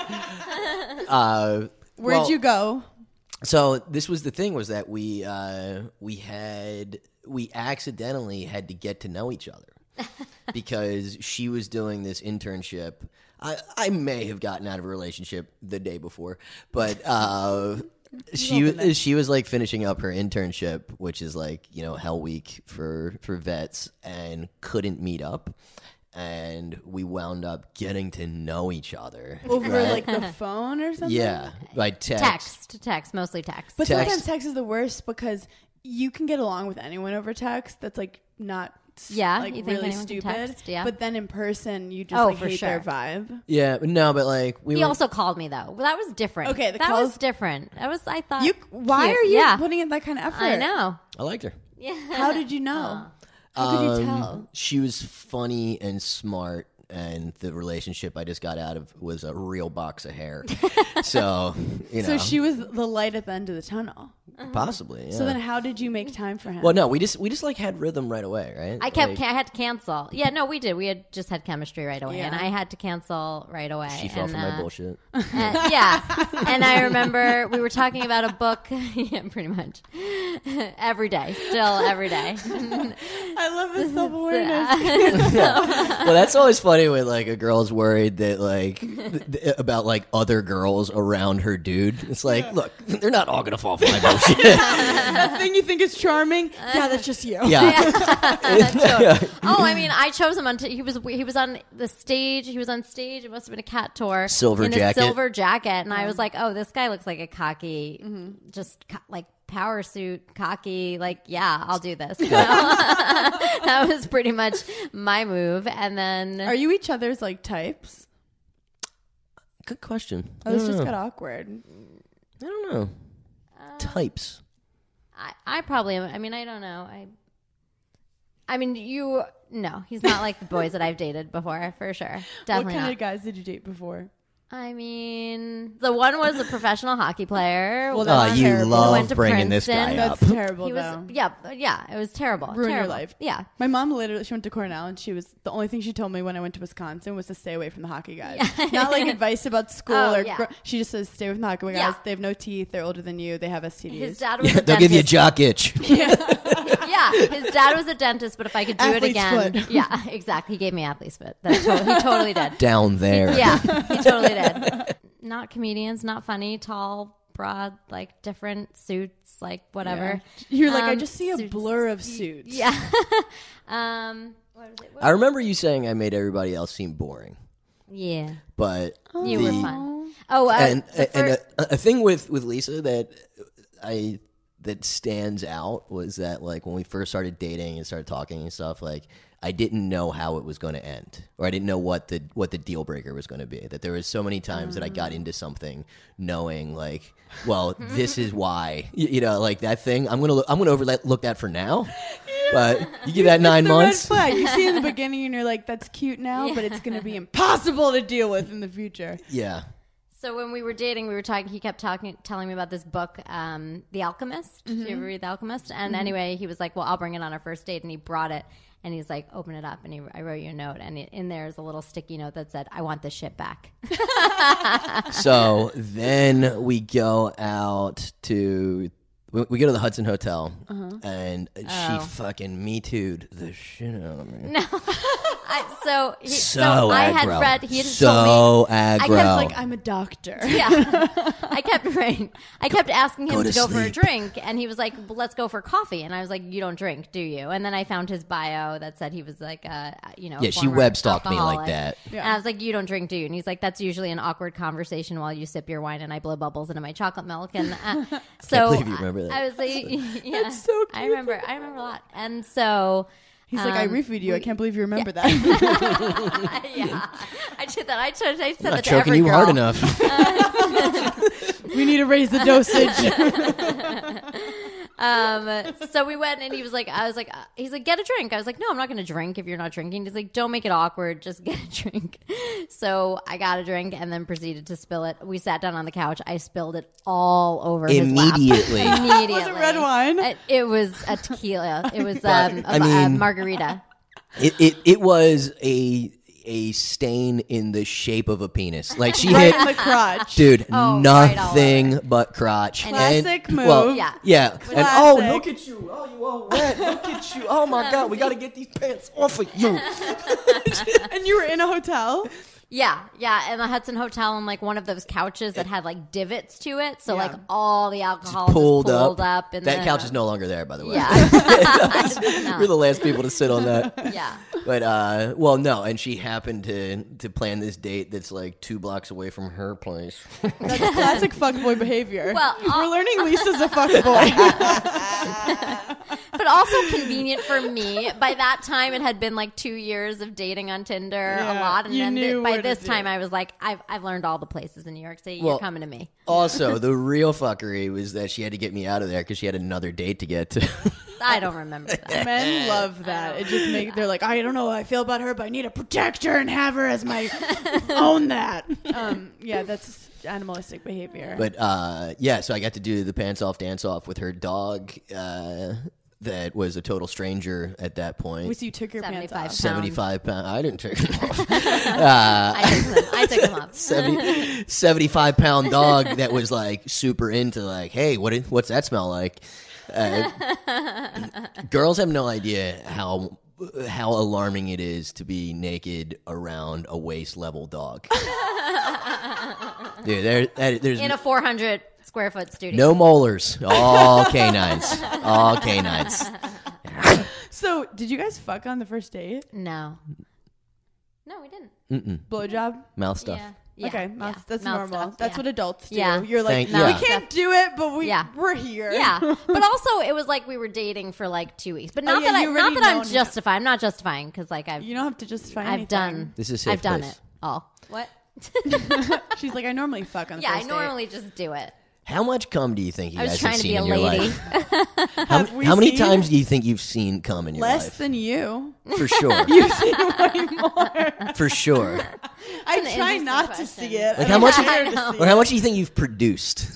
Uh, Where'd well, you go? So this was the thing: was that we uh, we had we accidentally had to get to know each other because she was doing this internship. I, I may have gotten out of a relationship the day before, but uh, she was she was like finishing up her internship, which is like, you know, hell week for for vets, and couldn't meet up. And we wound up getting to know each other Over right? like the phone or something? yeah, by text. Text. Text. Mostly text. But Text. sometimes text is the worst because you can get along with anyone over text that's like not s- Yeah, like you think really anyone can stupid. text? Yeah. But then in person you just Oh, like for hate their sure. vibe. Yeah, but no, but like we He were, also called me though. Well, that was different. Okay, the that calls- was different. That was I thought. You why cute. are you Yeah, putting in that kind of effort? I know. I liked her. Yeah. How did you know? How could you Um, tell? She was funny and smart, and the relationship I just got out of was a real box of hair. So, you know, So she was the light at the end of the tunnel. possibly. Yeah. So then how did you make time for him? well, no, we just we just like had rhythm right away, right? I kept. Like, I had to cancel. Yeah, no, we did. We had just had chemistry right away, Yeah. and I had to cancel right away. she fell and, for my uh, bullshit. and- yeah, and I remember we were talking about a book. Yeah, pretty much every day. Still every day. I love this self awareness. Well, that's always funny when like a girl's worried that like th- th- about like other girls around her dude. It's like, look, they're not all gonna fall for my bullshit. That thing you think is charming? Yeah, that's just you. yeah. Oh, I mean, I chose him on. T- he was he was on the stage. He was on stage. It must have been a cat tour. Silver in jacket. a silver jacket, and I was like, oh, this guy looks like a cocky, just co- like power suit, cocky. Like, yeah, I'll do this. So, that was pretty much my move. And then Are you each other's like types? Good question. Oh, this I don't just know. got awkward. I don't know. Types. I, I probably am. I mean, I don't know. I, I mean, you. No, he's not like the boys that I've dated before, for sure. Definitely what kind not. of guys did you date before? I mean, the one was a professional hockey player. Well, Oh, that's you terrible. Went love to bringing this Princeton. guy up. That's terrible, He was, though. yeah, yeah, it was terrible. Ruin your terrible. life. Yeah. My mom literally, she went to Cornell, and she was, the only thing she told me when I went to Wisconsin was to stay away from the hockey guys. Not like advice about school Oh, or, yeah. gr- she just says, stay away from the hockey guys. Yeah. They have no teeth. They're older than you. They have S T Ds. His dad was Yeah, a they'll give you a dentist. jock itch. Yeah, his dad was a dentist, but if I could do Athlete's it again, foot. yeah, exactly. He gave me athlete's foot. That's to- he totally did. Down there. Yeah, he totally did. Not comedians, not funny, tall, broad, like different suits, like whatever. Yeah. You're like, I Um, just see a suits. blur of suits. Yeah. um. What was it? What I remember you saying I made everybody else seem boring, yeah. but You the, were fun. Oh, uh, and the and fir- a, a thing with with Lisa that I that stands out was that like when we first started dating and started talking and stuff, like I didn't know how it was going to end, or I didn't know what the what the deal breaker was going to be. That there was so many times that I got into something knowing like, well, this is why, you, you know, like that thing. I'm gonna look, I'm gonna overlook that for now, but you give that nine the months. Red flag. You see in the beginning, and you're like, "That's cute now, but it's going to be impossible to deal with in the future." Yeah. So when we were dating, we were talking. He kept talking, telling me about this book, um, The Alchemist. Did you ever read The Alchemist? And anyway, he was like, "Well, I'll bring it on our first date," and he brought it. And he's like, "Open it up," and he, I wrote you a note, and it, in there is a little sticky note that said, "I want this shit back." So then we go out to we, we go to the Hudson Hotel, and Oh. she fucking me too'd the shit out of me. I, so, he, So, so I had aggro. read. He hadn't so told me. aggro. I kept Like, I'm a doctor. Yeah, I kept right. I kept asking him Go to, to go for a sleep. drink, and he was like, well, "Let's go for coffee." And I was like, "You don't drink, do you?" And then I found his bio that said he was like, uh, you know, Yeah, she former web stalked me like alcoholic. that. Yeah. And I was like, "You don't drink, do you?" And he's like, "That's usually an awkward conversation while you sip your wine and I blow bubbles into my chocolate milk." And uh, so believe you remember that. I, I was like, "Yeah, so I remember. I remember a lot." And so. He's like, I um, reviewed you. I can't believe you remember that. yeah, I did that. I, t- I said I'm that not to choking every you girl. hard enough. We need to raise the dosage. Um, so we went and he was like, I was like, uh, he's like, "Get a drink." I was like, "No, I'm not going to drink if you're not drinking." He's like, "Don't make it awkward. Just get a drink." So I got a drink and then proceeded to spill it. We sat down on the couch. I spilled it all over his lap. Immediately. Immediately. Was it red wine? It, it was a tequila. It was But, um, a, I a mean- margarita. It, it it was a a stain in the shape of a penis. Like she Right hit in the crotch. dude, Oh, right all nothing but crotch. Classic and, move. Well, Yeah. yeah. And oh, Classic. look at you. Oh, you all wet. Look at you. Oh my God, we got to get these pants off of you. And you were in a hotel? Yeah, yeah, in the Hudson Hotel, on like one of those couches that had like divots to it, so Yeah. like all the alcohol just Pulled, pulled up. up. in that the, couch is no longer there, by the way. Yeah, We're the last people to sit on that. yeah. But uh, well, no, and she happened to to plan this date that's like two blocks away from her place. That's classic fuckboy behavior. Well, we're uh, learning Lisa's a fuckboy. But also convenient for me. By that time, it had been like two years of dating on Tinder, Yeah, a lot, and you then knew th- by where to this do time, it. I was like, I've I've learned all the places in New York City. Well, You're coming to me. Also, the real fuckery was that she had to get me out of there because she had another date to get to. I don't remember that. Men love that. It just makes they're like, I don't know how I feel about her, but I need to protect her and have her as my own that. Um, yeah, that's animalistic behavior. But uh, yeah, so I got to do the pants off dance off with her dog. Uh, that was a total stranger at that we point. see you took your pants seventy-five off. seventy-five pound. I didn't take him off. I took them. I took them off. seventy, seventy-five pound dog that was like super into like, hey, what is, what's that smell like? Uh, girls have no idea how how alarming it is to be naked around a waist level dog. Dude, there, that, there's In a four hundred square foot studio. no molars, all canines, all canines. So, did you guys fuck on the first date? No. No, we didn't. Mm-mm. Blowjob? Mouth stuff. Yeah. Yeah. Okay, yeah. mouth, that's Mouth normal. stuff, That's yeah. what adults do. Yeah. You're like, Thank- we yeah. can't do it, but we Yeah. we're here. Yeah, but also it was like we were dating for like two weeks. But Oh, not yeah, that I, you not already that I'm known him. justifying. I'm not justifying because like I've You don't have to justify I've anything. done This is safe I've done place. it all. What? She's like, I normally fuck on the Yeah, I first date. normally just do it. How much cum do you think you I was guys trying have to seen be a in your lady. life? How, Have we how many seen times do you think you've seen cum in your Less life? than you. For sure. You've seen way more. For sure. I an try interesting not to question. see it. Like I'm how much? scared to know. see Or how much do you think you've produced?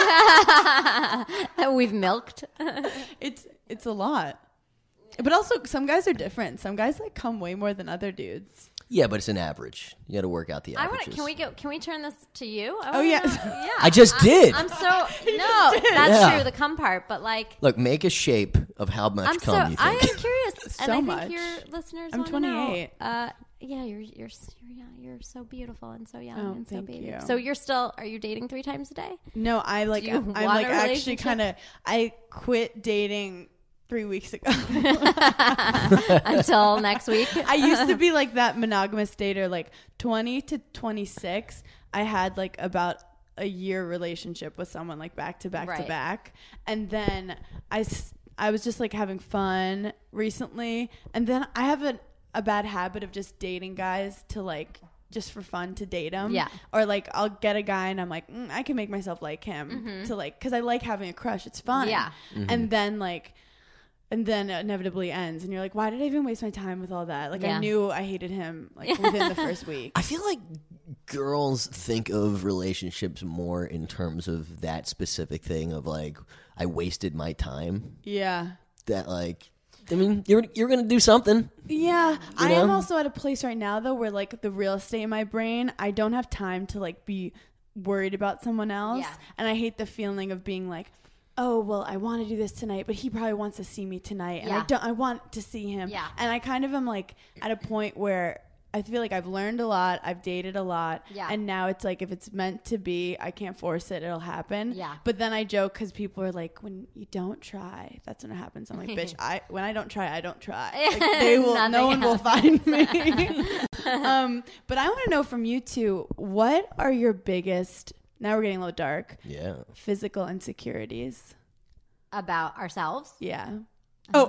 That we've milked. it. It's it's a lot. But also, some guys are different. Some guys like come way more than other dudes. Yeah, but it's an average. You got to work out the I averages. want. Can we go? Can we turn this to you? I Oh, wanna yeah. know- yeah. I just did. I'm so no. That's Yeah. true. The cum part, but like. Look, make a shape of how much I'm so. cum you I think. am curious, and So I think much. your listeners. I'm wanna know. twenty-eight. Uh, yeah, you're you're s- you're young. You're so beautiful and so young Oh, and so thank baby. you. So you're still. Are you dating three times a day? No, I like. Do you I'm want like a actually relationship? kind of. I quit dating three weeks ago. Until next week. I used to be like that monogamous dater, like twenty to twenty-six. I had like about a year relationship with someone, like back to back to Right. back. And then I, s- I was just like having fun recently. And then I have a, a bad habit of just dating guys to like, just for fun to date them. Yeah. Or like I'll get a guy and I'm like, mm, I can make myself like him to like, cause I like having a crush. It's fun. Yeah. And then like, and then it inevitably ends and you're like, why did I even waste my time with all that? Like Yeah. I knew I hated him like within the first week. I feel like girls think of relationships more in terms of that specific thing of like, I wasted my time. Yeah. That like, I mean, you're you're gonna do something. Yeah. I am know? also at a place right now though where like the real estate in my brain, I don't have time to like be worried about someone else. Yeah. And I hate the feeling of being like, oh, well, I want to do this tonight, but he probably wants to see me tonight. And I Yeah. don't, I want to see him. Yeah. And I kind of am like at a point where I feel like I've learned a lot. I've dated a lot. Yeah. And now it's like, if it's meant to be, I can't force it. It'll happen. Yeah. But then I joke because people are like, when you don't try, that's when it happens. I'm like, bitch, I, when I don't try, I don't try. Like, they will, no Nothing one will find me. um, but I want to know from you two, what are your biggest, now we're getting a little dark, Yeah. physical insecurities? About ourselves. Yeah. Oh,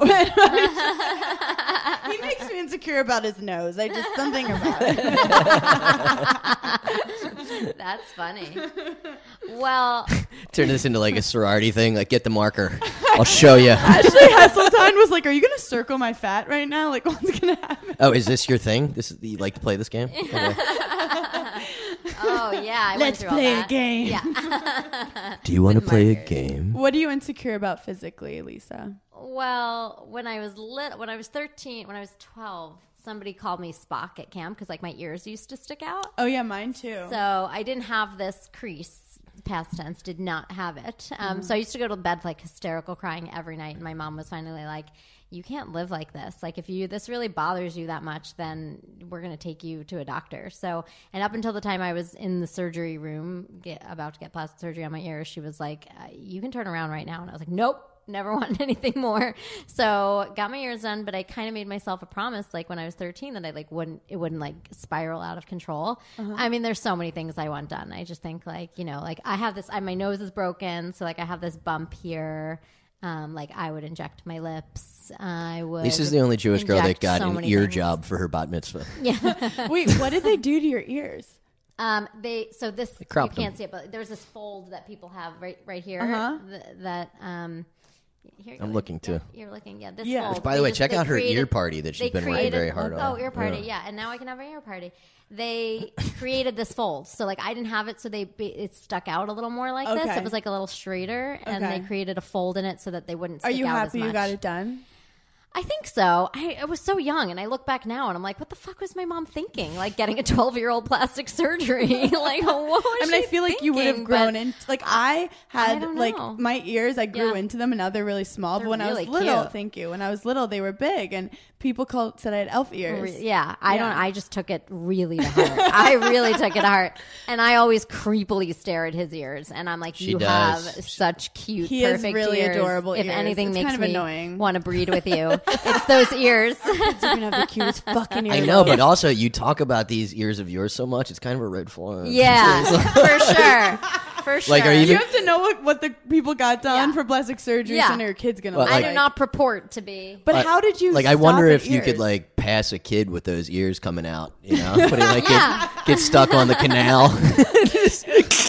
he makes me insecure about his nose. I just something about it. That's funny. Well, Turn this into like a sorority thing. Like, get the marker. I'll show you. Ashley Hasseltine was like, "Are you gonna circle my fat right now? Like, what's gonna happen?" Oh, is this your thing? This is you like to play this game? Okay. oh yeah, I went Let's through all play a that. game. Yeah. Do you want to With play a markers. game? What are you insecure about physically, Lisa? Well, when I was lit, when I was thirteen, when I was twelve, somebody called me Spock at camp because like my ears used to stick out. Oh yeah, mine too. So I didn't have this crease. Past tense, did not have it. Um, So I used to go to bed like hysterical, crying every night, and my mom was finally like, "You can't live like this. Like, if you this really bothers you that much, then we're gonna take you to a doctor." So, and up until the time I was in the surgery room, get, about to get plastic surgery on my ears, she was like, uh, "You can turn around right now," and I was like, "Nope." Never wanted anything more. So got my ears done, but I kind of made myself a promise, like when I was thirteen, that I like wouldn't, it wouldn't like spiral out of control. I mean, there's so many things I want done. I just think like, you know, like I have this, I, my nose is broken. So like I have this bump here. Um, like I would inject my lips. I would. Lisa's the only Jewish girl that inject got so an many ear things. job for her bat mitzvah. Wait, what did they do to your ears? Um, they, so this, you cropped can't them. see it, but there's this fold that people have right, right here Uh-huh. th- that, um, here you I'm go. looking too. You're looking, yeah. This Yeah. fold. Which, By the They way, just- check they out her created- ear party that she's they been working created- very hard on. Oh, ear party, Yeah. yeah. And now I can have an ear party. They created this fold, so like I didn't have it, so they it stuck out a little more like this. Okay. It was like a little straighter, and Okay. they created a fold in it so that they wouldn't. Are Stick you out happy as you much. got it done? I think so. I, I was so young, and I look back now, and I'm like, what the fuck was my mom thinking? Like getting a twelve year old plastic surgery? Like, what was I mean, she I feel like you would have thinking? grown But in. Like I had, don't like know. my ears, I grew Yeah. into them, and now they're really small. They're but when I really was little, cute. thank you. When I was little, they were big, and people called said I had elf ears. Re- Yeah, I Yeah. don't. I just took it really to heart. I really took it to heart, and I always creepily stare at his ears, and I'm like, She "You does. have such cute, He has perfect really ears. adorable If ears. anything It's makes kind of me annoying. want to breed with you, it's those ears." You're gonna have the cutest fucking ears. I know, but also you talk about these ears of yours so much, it's kind of a red flag. Yeah, for sure, for sure. Like, are you you even- have to know what, what the people got done Yeah. for plastic surgery. Yeah. So now your kid's gonna. Well, look I like- do not purport to be. But Uh, how did you? Like, I stop wonder at if you could ears? like pass a kid with those ears coming out. You know, but he like Yeah. get, get stuck on the canal. There's a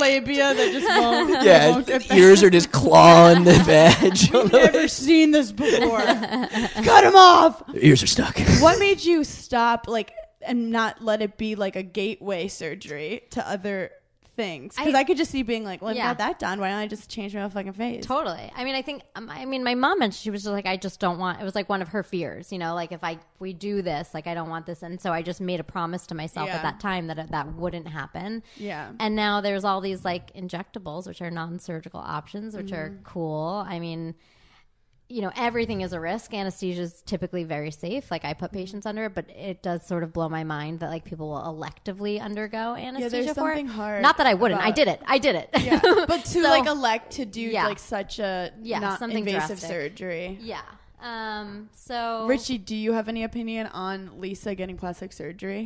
labia that just won't. Yeah, won't get the ears are just clawing the veg. I've never seen this before. Cut him off. The ears are stuck. What made you stop, like, and not let it be like a gateway surgery to other things? Because I, I could just see being like, well, I've Yeah. got that done. Why don't I just change my whole fucking face? Totally. I mean, I think. Um, I mean, my mom mentioned she was just like, I just don't want. It was like one of her fears, you know, like if I if we do this, like I don't want this, and so I just made a promise to myself Yeah. at that time that it, that wouldn't happen. Yeah. And now there's all these like injectables, which are non-surgical options, which are cool. I mean, you know, everything is a risk. Anesthesia is typically very safe. Like I put patients under it, but it does sort of blow my mind that like people will electively undergo anesthesia there's for something it. hard Not that I wouldn't. I about- did it. I did it. Yeah. But to So- like elect to do Yeah. like such a Yeah, not something invasive drastic. surgery. Yeah. Um. So Richie, do you have any opinion on Lisa getting plastic surgery?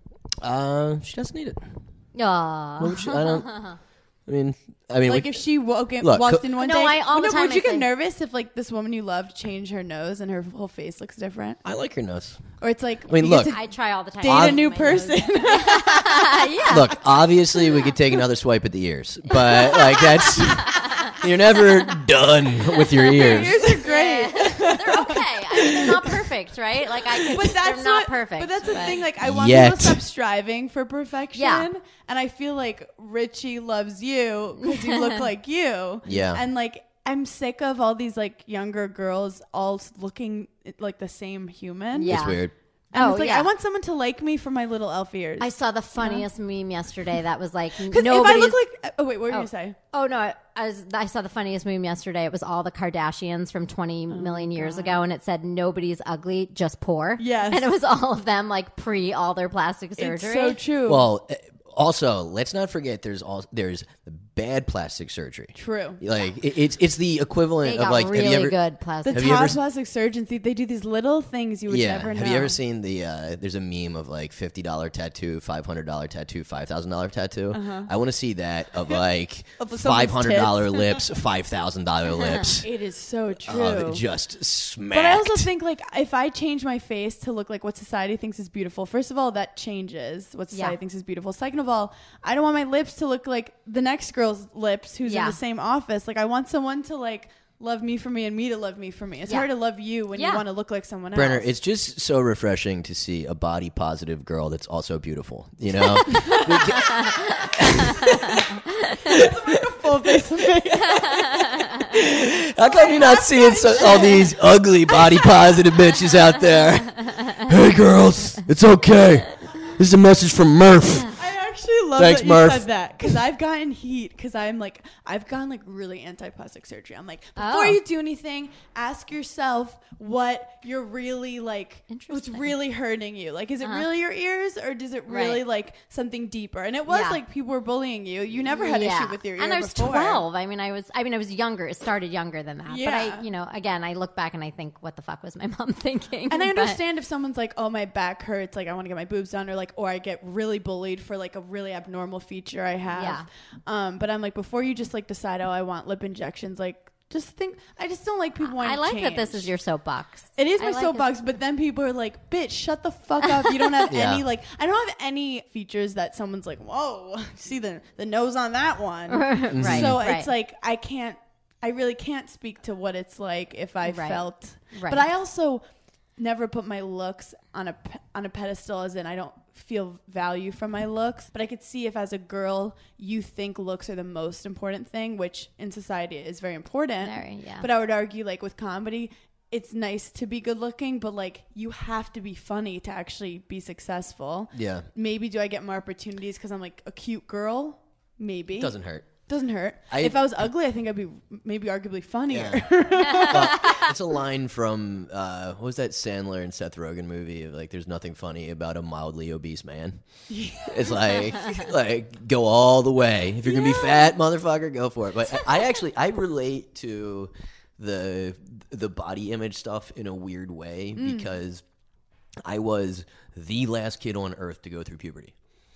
Uh, she doesn't need it. Aw. What would she- I don't. I mean, I mean, Like we- if she woke in, Look, walked co- in one No, day, I- all the no, time would you I get say- nervous if like this woman you loved changed her nose and her whole face looks different? I like her nose. Or it's like, I mean, you look, get to I try all the time. date Ob- a new My nose. person. yeah. Look, obviously, we could take another swipe at the ears, but like that's you're never done with your ears. Yours are great. Yeah. They're okay. I mean, they're not perfect, right? Like I can. But that's they're not what, perfect. But that's the thing. Like, I want Yet. people to stop striving for perfection. Yeah. And I feel like Richie loves you because you look like you. Yeah. And like, I'm sick of all these like younger girls all s- looking like the same human. Yeah. It's weird. And Oh, it's like, yeah. I want someone to like me for my little elf ears. I saw the funniest meme yesterday. That was like Because if I nobody's. look like, oh wait, what were you Oh. gonna say? Oh no! I, I was. I saw the funniest meme yesterday. It was all the Kardashians from twenty Oh, million years ago, and it said nobody's ugly, just poor. Yes. and it was all of them like pre all their plastic surgery. It's so true. Well, eh, also, let's not forget there's all there's bad plastic surgery. True. Like it, it's it's the equivalent They of got like really have you ever good The plastic. Have you top ever s- plastic surgeons, they, they do these little things you would yeah. never know. Have you ever seen the? Uh, there's a meme of like fifty dollar tattoo, five hundred dollar tattoo, five thousand dollar tattoo. I want to see that of like Of someone's five hundred dollar lips, five thousand dollar lips. It is so true. Uh, just smacked. But I also think like if I change my face to look like what society thinks is beautiful, first of all, that changes what society Yeah. thinks is beautiful. Second of all, I don't want my lips to look like the next girl's lips who's in Yeah. the same office. Like I want someone to like love me for me and me to love me for me. It's Yeah. hard to love you when Yeah. you want to look like someone Brenner, else. it's just so refreshing to see a body positive girl that's also beautiful. You know, full face of makeup. how come you're not seeing so, all these ugly body positive bitches out there? Hey, girls, it's okay. This is a message from Murph. I actually love Thanks, that you Murph. said that because I've gotten heat because I'm like I've gotten like really anti-plastic surgery. I'm like before Oh. you do anything, ask yourself what you're really like. What's Interesting. really hurting you? Like, is it Uh-huh. really your ears or does it really Right. like something deeper? And it was Yeah. like people were bullying you. You never had Yeah. issue with your ear and I was before. twelve. I mean, I was. I mean, I was younger. It started younger than that. Yeah. But I, you know, again, I look back and I think, what the fuck was my mom thinking? And I But- understand if someone's like, "Oh, my back hurts," like I want to get my boobs done, or like, or I get really bullied for like a really abnormal feature I have. Yeah. Um, but I'm like, before you just like decide, "Oh, I want lip injections," like just think. I just don't like people wanting I like to that this change. is your soapbox. It is I my like soapbox, but then people are like, "Bitch, shut the fuck up! You don't have Yeah. any like, I don't have any features that someone's like, whoa, see the the nose on that one." Right. So right. it's like I can't, I really can't speak to what it's like if I Right. felt. Right. But I also never put my looks on a pe- on a pedestal, as in I don't feel value from my looks. But I could see if as a girl you think looks are the most important thing, which in society is very important. Very, yeah. But I would argue like with comedy, it's nice to be good looking, but like you have to be funny to actually be successful. Yeah, Maybe do I get more opportunities because I'm like a cute girl? Maybe. doesn't hurt. Doesn't hurt. I- if I was ugly, I think I'd be maybe arguably funnier. Well, it's a line from uh, what was that Sandler and Seth Rogen movie of like, "There's nothing funny about a mildly obese man." It's like, like go all the way. If you're gonna be fat, motherfucker, go for it. But I I actually I relate to the the body image stuff in a weird way because I was the last kid on earth to go through puberty.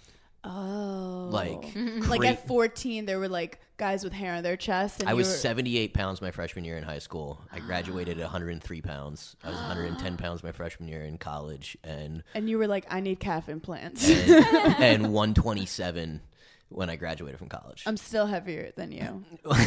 Oh. Like, like cra- at fourteen, there were like guys with hair on their chest. And I you was were, seventy-eight pounds my freshman year in high school. I graduated at one hundred three pounds. I was one hundred ten pounds my freshman year in college, and and you were like, I need calf implants. and, and one twenty-seven when I graduated from college. I'm still heavier than you.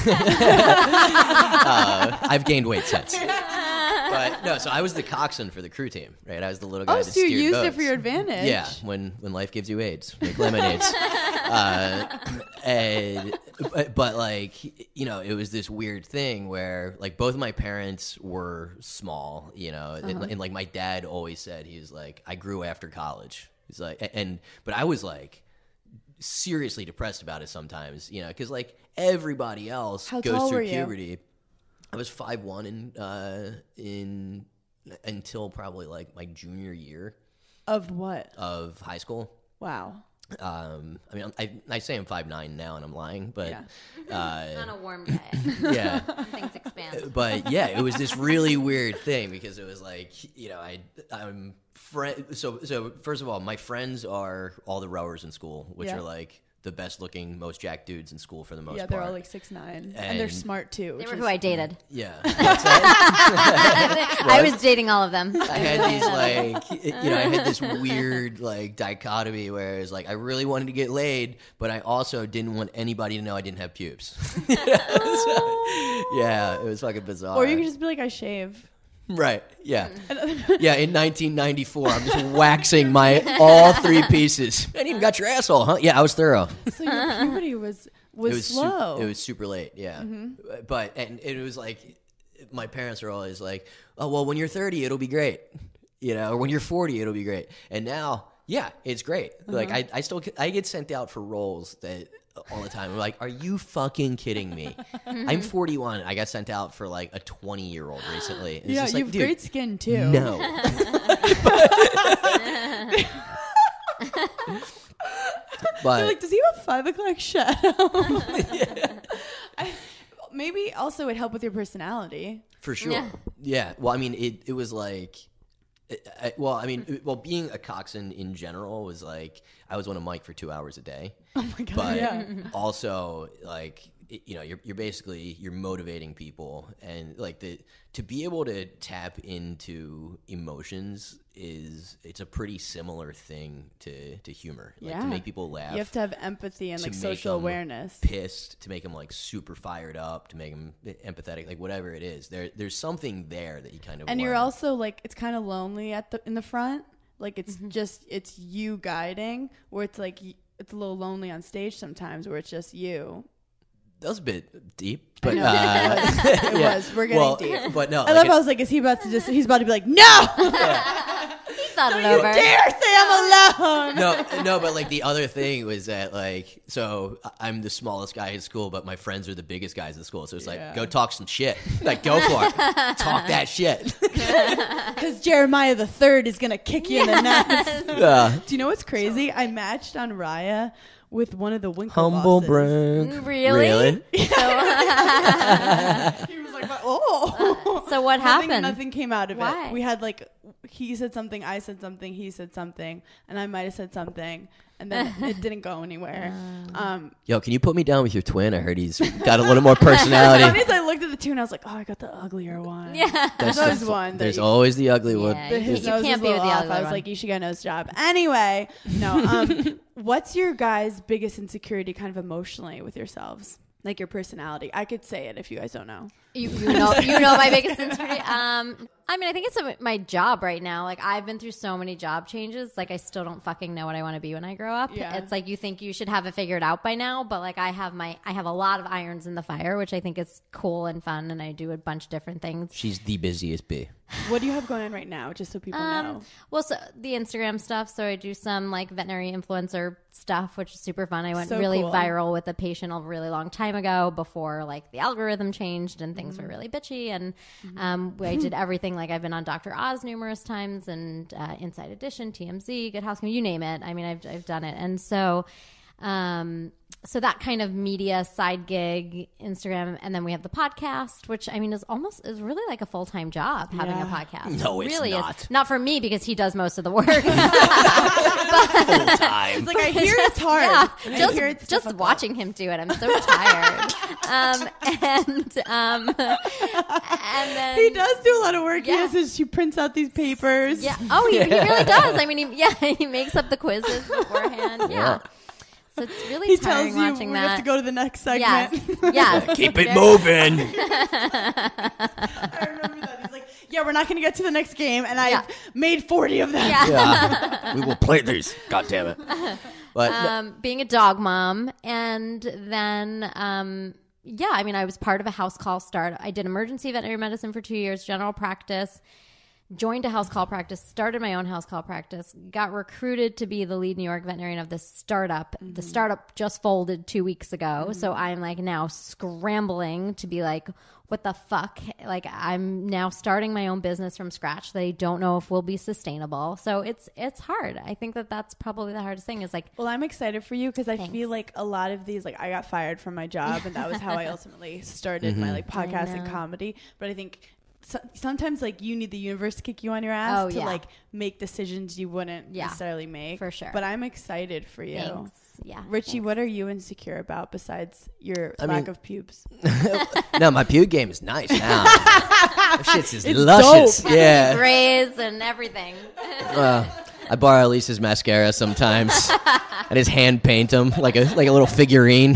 uh, I've gained weight since. But no, so I was the coxswain for the crew team, right? I was the little guy Oh, that so you steered used boats. it for your advantage. Yeah, when when life gives you AIDS, make lemonades. uh, and but, but like you know, it was this weird thing where like both of my parents were small, you know, Uh-huh. and, and like my dad always said he was like, I grew after college. He's like, and but I was like seriously depressed about it sometimes, you know, because like everybody else How goes tall through were you? puberty. I was five one in uh, in until probably like my junior year Of what? of high school. Wow. Um, I mean, I, I say I'm five nine now, and I'm lying, but Yeah. uh, On a warm day, yeah. things expand. But yeah, it was this really weird thing because it was like, you know, I I'm friend. So so first of all, my friends are all the rowers in school, which Yeah. are like the best looking, most jacked dudes in school for the most Yeah, part. they're all like six nine, and, they're And- smart too. They which were is- who I dated. Yeah. I was dating all of them. I had these like, you know, I had this weird like dichotomy where it was like I really wanted to get laid, but I also didn't want anybody to know I didn't have pubes. So, yeah, it was fucking bizarre. Or you could just be like, I shave. right, yeah, yeah. In nineteen ninety-four, I'm just waxing my all three pieces. And even got your asshole, huh? Yeah, I was thorough. So your puberty was was, It was slow. Mm-hmm. Super, it was super late, yeah. But and it was like my parents are always like, "Oh, well, when you're thirty, it'll be great," you know, or when you're forty, it'll be great. And now, yeah, it's great. Uh-huh. Like I, I still, I get sent out for roles that all the time. I'm like, are you fucking kidding me? I'm forty-one. I got sent out for like a twenty year old recently. It's yeah, just you like, have dude, great skin too. no. But They're like, does he have a five o'clock shadow? I, maybe also it helped with your personality. for sure. Yeah. Yeah. Well, I mean, it, it was like, I, I- well, I mean, it- well, being a coxswain in general was like, I was on a mic for two hours a day. Oh my god! But yeah. also, like, it- you know, you're, you're basically, you're motivating people. And like the, to be able to tap into emotions is, it's a pretty similar thing to, to humor. Like Yeah. to make people laugh. You have to have empathy and to like make social them awareness. Pissed, to make them like super fired up, to make them empathetic, like whatever it is. There, there's something there that you kind of And you're learn. also like, it's kind of lonely at the in the front. Like it's Mm-hmm. just it's you guiding, where it's like y- it's a little lonely on stage sometimes, where it's just you. That was a bit deep, but know. uh, It yeah. was. We're getting well, deep. But no, I like love it- how I was like, is he about to just? He's about to be like, no, He thought it you over. dare say I'm alone. no, no, but like the other thing was that like, so I'm the smallest guy in school, but my friends are the biggest guys in school. So it's like, Yeah. go talk some shit. Like, go for it. Talk that shit. Because Jeremiah the third is gonna kick you in the nuts. Yeah. Do you know what's crazy? I matched on Raya with one of the Winkle Humble bosses. brag. Really? Really? He was like, oh. So what Nothing, happened? nothing came out of Why? it. We had like, he said something, I said something, he said something, and I might have said something, and then it didn't go anywhere. Um, Yo, can you put me down with your twin? I heard he's got a little more the personality. funny is I looked at the two and I was like, oh, I got the uglier one. Yeah. That's There the was fu- one that There's you- always the ugly one. Yeah. The, You his can't- nose you can't was be a with little the off. ugly I was one. like, you should get a nose job. Anyway, no. Um, what's your guys' biggest insecurity, kind of emotionally, with yourselves? Like your personality. I could say it if you guys don't know. You, you know, you know my biggest insecurity. Um, I mean, I think it's a, my job right now. Like I've been through so many job changes. Like I still don't fucking know what I want to be when I grow up. Yeah. It's like you think you should have it figured out by now, but like I have my, I have a lot of irons in the fire, which I think is cool and fun, and I do a bunch of different things. She's the busiest bee. What do you have going on right now, just so people know? Um, well, so the Instagram stuff. So I do some like veterinary influencer stuff, which is super fun. I went So really cool. viral with a patient a really long time ago before like the algorithm changed and things were really bitchy. And um, I did everything. Like I've been on Doctor Oz numerous times and uh, Inside Edition, T M Z, Good Housekeeping, you name it. I mean, I've I've done it. And so. Um, so that kind of media side gig, Instagram, and then we have the podcast, which I mean is almost is really like a full time job having Yeah. a podcast. No, it's really not. Is. Not for me because he does most of the work. Full time. It's like I hear it's hard. yeah, I just hear it's just difficult. watching him do it, I'm so tired. um, and um, and then He does do a lot of work. Yeah. He does. She prints out these papers. Yeah. Oh, he, he really does. I mean, he, yeah, he makes up the quizzes beforehand. Yeah. Yeah. So it's really He tiring tells you watching we that. have to go to the next segment. Yes, yes. Keep it Very- moving. I remember that. He's like, yeah, we're not going to get to the next game, and I've Yeah. made forty of them. Yeah. Yeah. We will play these. God damn it. But um, being a dog mom, and then um, yeah, I mean, I was part of a house call start. I did emergency veterinary medicine for two years, general practice. Joined a house call practice, started my own house call practice, got recruited to be the lead New York veterinarian of this startup. Mm-hmm. The startup just folded two weeks ago. Mm-hmm. So I'm like now scrambling to be like, what the fuck? Like I'm now starting my own business from scratch that I don't know if will be sustainable. So it's it's hard. I think that that's probably the hardest thing is like, Well, I'm excited for you because I Thanks. feel like a lot of these, like I got fired from my job, and that was how I ultimately started my like podcast and know. comedy. But I think so, sometimes like you need the universe to kick you on your ass Oh, to yeah. like make decisions you wouldn't Yeah, necessarily make. for sure. But I'm excited for you. thanks. Yeah. Richie, thanks. what are you insecure about besides your I lack mean- of pubes? no, my puke game is nice now. That shit's is luscious. dope. Yeah. Grays and everything. Uh, I borrow Elise's mascara sometimes. I just hand paint them like a like a little figurine.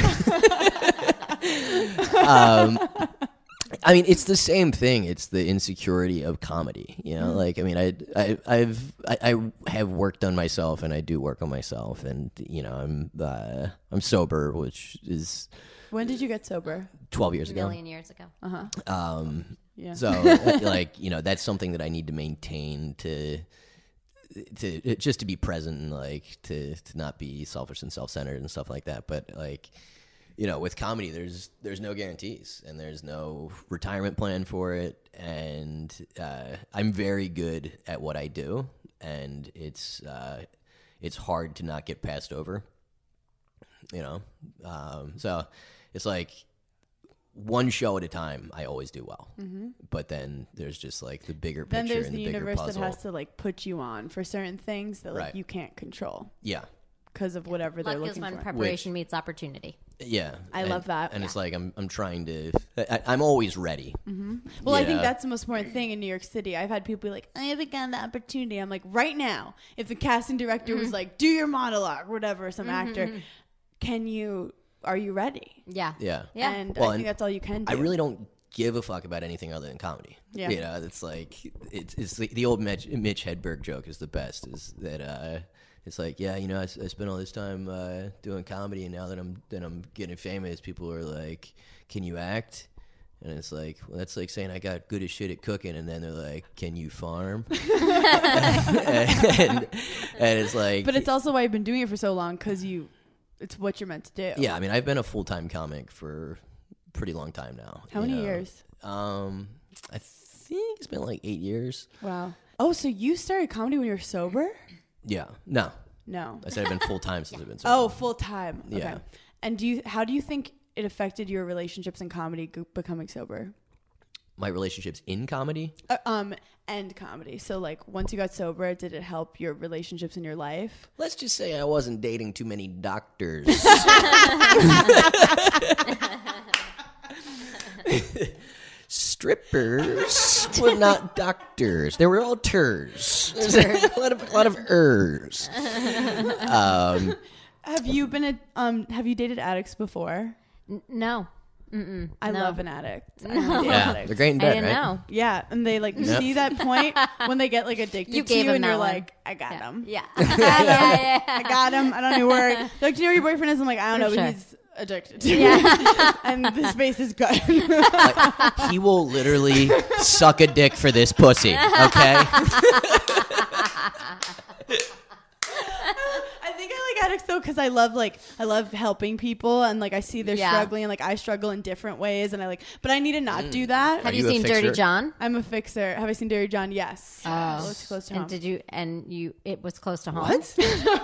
um, I mean, it's the same thing. It's the insecurity of comedy. You know, like I mean, I, I I've I, I have worked on myself, and I do work on myself, and you know, I'm uh, I'm sober, which is When did you get sober? twelve years A ago. million years ago. Um, Yeah. So, like, you know, that's something that I need to maintain to, to just to be present and like to to not be selfish and self centered and stuff like that. But like, you know, with comedy, there's there's no guarantees and there's no retirement plan for it. And uh, I'm very good at what I do, and it's uh, it's hard to not get passed over. You know, um, so it's like. One show at a time, I always do well. Mm-hmm. But then there's just like the bigger Then picture there's and the the bigger universe puzzle. that has to like put you on for certain things that like Right. you can't control yeah, because of whatever they're Luck is looking when for. preparation meets opportunity. yeah. I And- love that. And it's like I'm I'm trying to. I, I'm always ready. Mm-hmm. Well, I think Yeah. that's the most important thing in New York City. I've had people be like, I haven't gotten the opportunity. I'm like, right now, if the casting director was like, do your monologue, whatever, some actor, can you, are you ready? Yeah. Yeah. Yeah. And Well, I think and that's all you can do. I really don't give a fuck about anything other than comedy. Yeah. You know, it's like it's it's the, the old Mitch, Mitch Hedberg joke is the best. Is that uh, it's like yeah, you know, I, s- I spent all this time uh, doing comedy, and now that I'm that I'm getting famous, people are like, "Can you act?" And it's like, well, that's like saying I got good as shit at cooking, and then they're like, "Can you farm?" and, and it's like, But it's also why you've been doing it for so long because you, it's what you're meant to do. yeah. I mean, I've been a full time comic for a pretty long time now. How you many know? years? Um, I think it's been like eight years. Wow. Oh, so you started comedy when you were sober? Yeah. No, No. I said I've been full time since I've been sober. Oh, full time. Okay. Yeah. And do you? How do you think it affected your relationships in comedy g- becoming sober? My relationships in comedy. Uh, um, and comedy. So, like, once you got sober, did it help your relationships in your life? Let's just say I wasn't dating too many doctors. Strippers were not doctors. They were all turs. a lot of a lot of ers. Um, Have you been a um? Have you dated addicts before? N- no. Mm-mm. I No. love an addict. I wanna date yeah, addicts. they're great in I bed, didn't right? know. Yeah, and they like you Yep. see that point when they get like addicted You to gave you, him and that you're one. like, I got him. Yeah. I got him. yeah, yeah, I got him. I don't know where. They're like, do you know who your boyfriend is? I'm like, I don't For know, but sure. he's addicted to Yeah. me. And this face is good. Like, he will literally suck a dick for this pussy. Okay. I think I like addicts though because I love like I love helping people and like I see they're Yeah. struggling and like I struggle in different ways and I like but I need to not do that. Have Are you, you a seen Dirty fixer? John? I'm a fixer. Have I seen Dirty John? Yes. Oh. It's close to And home. did you? And you? It was close to home. What? we were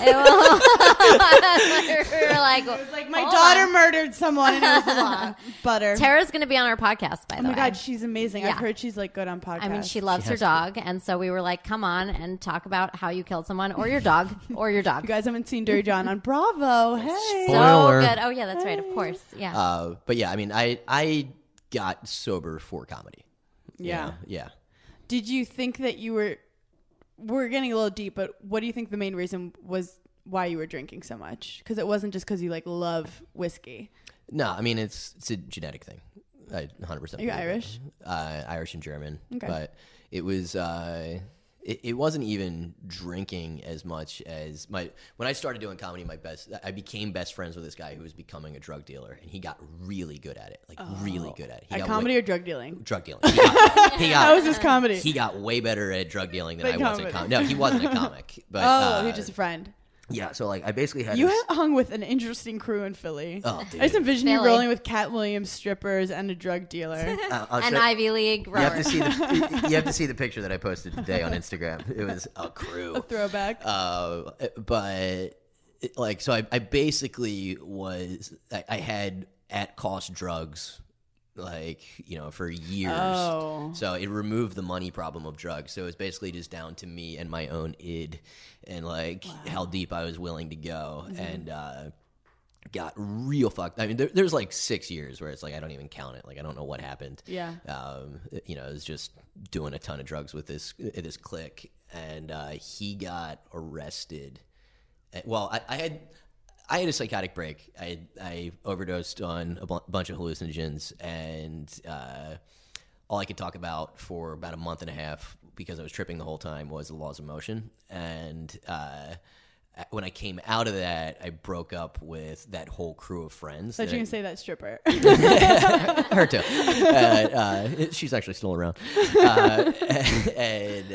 like, Like my hold daughter on. murdered someone and it was a lot. Butter. Tara's going to be on our podcast. By Oh the my way. god, she's amazing. I've Yeah. heard she's like good on podcasts. I mean, she loves She her has to. dog, and so we were like, "Come on and talk about how you killed someone, or your dog, or your dog." You guys haven't seen Dirty John on Bravo. Hey. So Spoiler. good. Oh yeah, that's right. Of course. Yeah. Uh, but yeah, I mean, I I got sober for comedy. Yeah. Yeah. Did you think that you were we're getting a little deep, but what do you think the main reason was why you were drinking so much, because it wasn't just because you like love whiskey. No, I mean it's it's a genetic thing. I one hundred percent. Are you Irish? Uh, Irish and German. Okay. But it was uh, it, it wasn't even drinking as much as my when I started doing comedy. My best I became best friends with this guy who was becoming a drug dealer, and he got really good at it, like really good at it. He At got comedy way, or drug dealing? drug dealing. He got, he got How was his comedy? he got way better at drug dealing than Than I was at comedy. comedy. No, he wasn't a comic. But oh, uh, you're just a friend. yeah. So like I basically had You this, hung with an interesting crew in Philly. Oh, dude. I just envision you Philly. rolling with Cat Williams strippers and a drug dealer. uh, I'll An show- Ivy League You have rower. to see the you have to see the picture that I posted today on Instagram. It was a crew. A throwback. Uh, but it, like, so I, I basically was I, I had at cost drugs, like you know, for years. Oh. So it removed the money problem of drugs. So it was basically just down to me and my own id, and like how deep I was willing to go, and uh, got real fucked. I mean, there, there's like six years where it's like I don't even count it. Like I don't know what happened. Yeah. Um, you know, I was just doing a ton of drugs with this this clique, and uh, he got arrested. Uh, Well, I, I had I had a psychotic break. I I overdosed on a bu- bunch of hallucinogens, and uh, all I could talk about for about a month and a half, because I was tripping the whole time, was the laws of motion. And uh, when I came out of that, I broke up with that whole crew of friends. Thought that you I- were gonna say that stripper. her too. Uh, uh, she's actually still around. Uh, and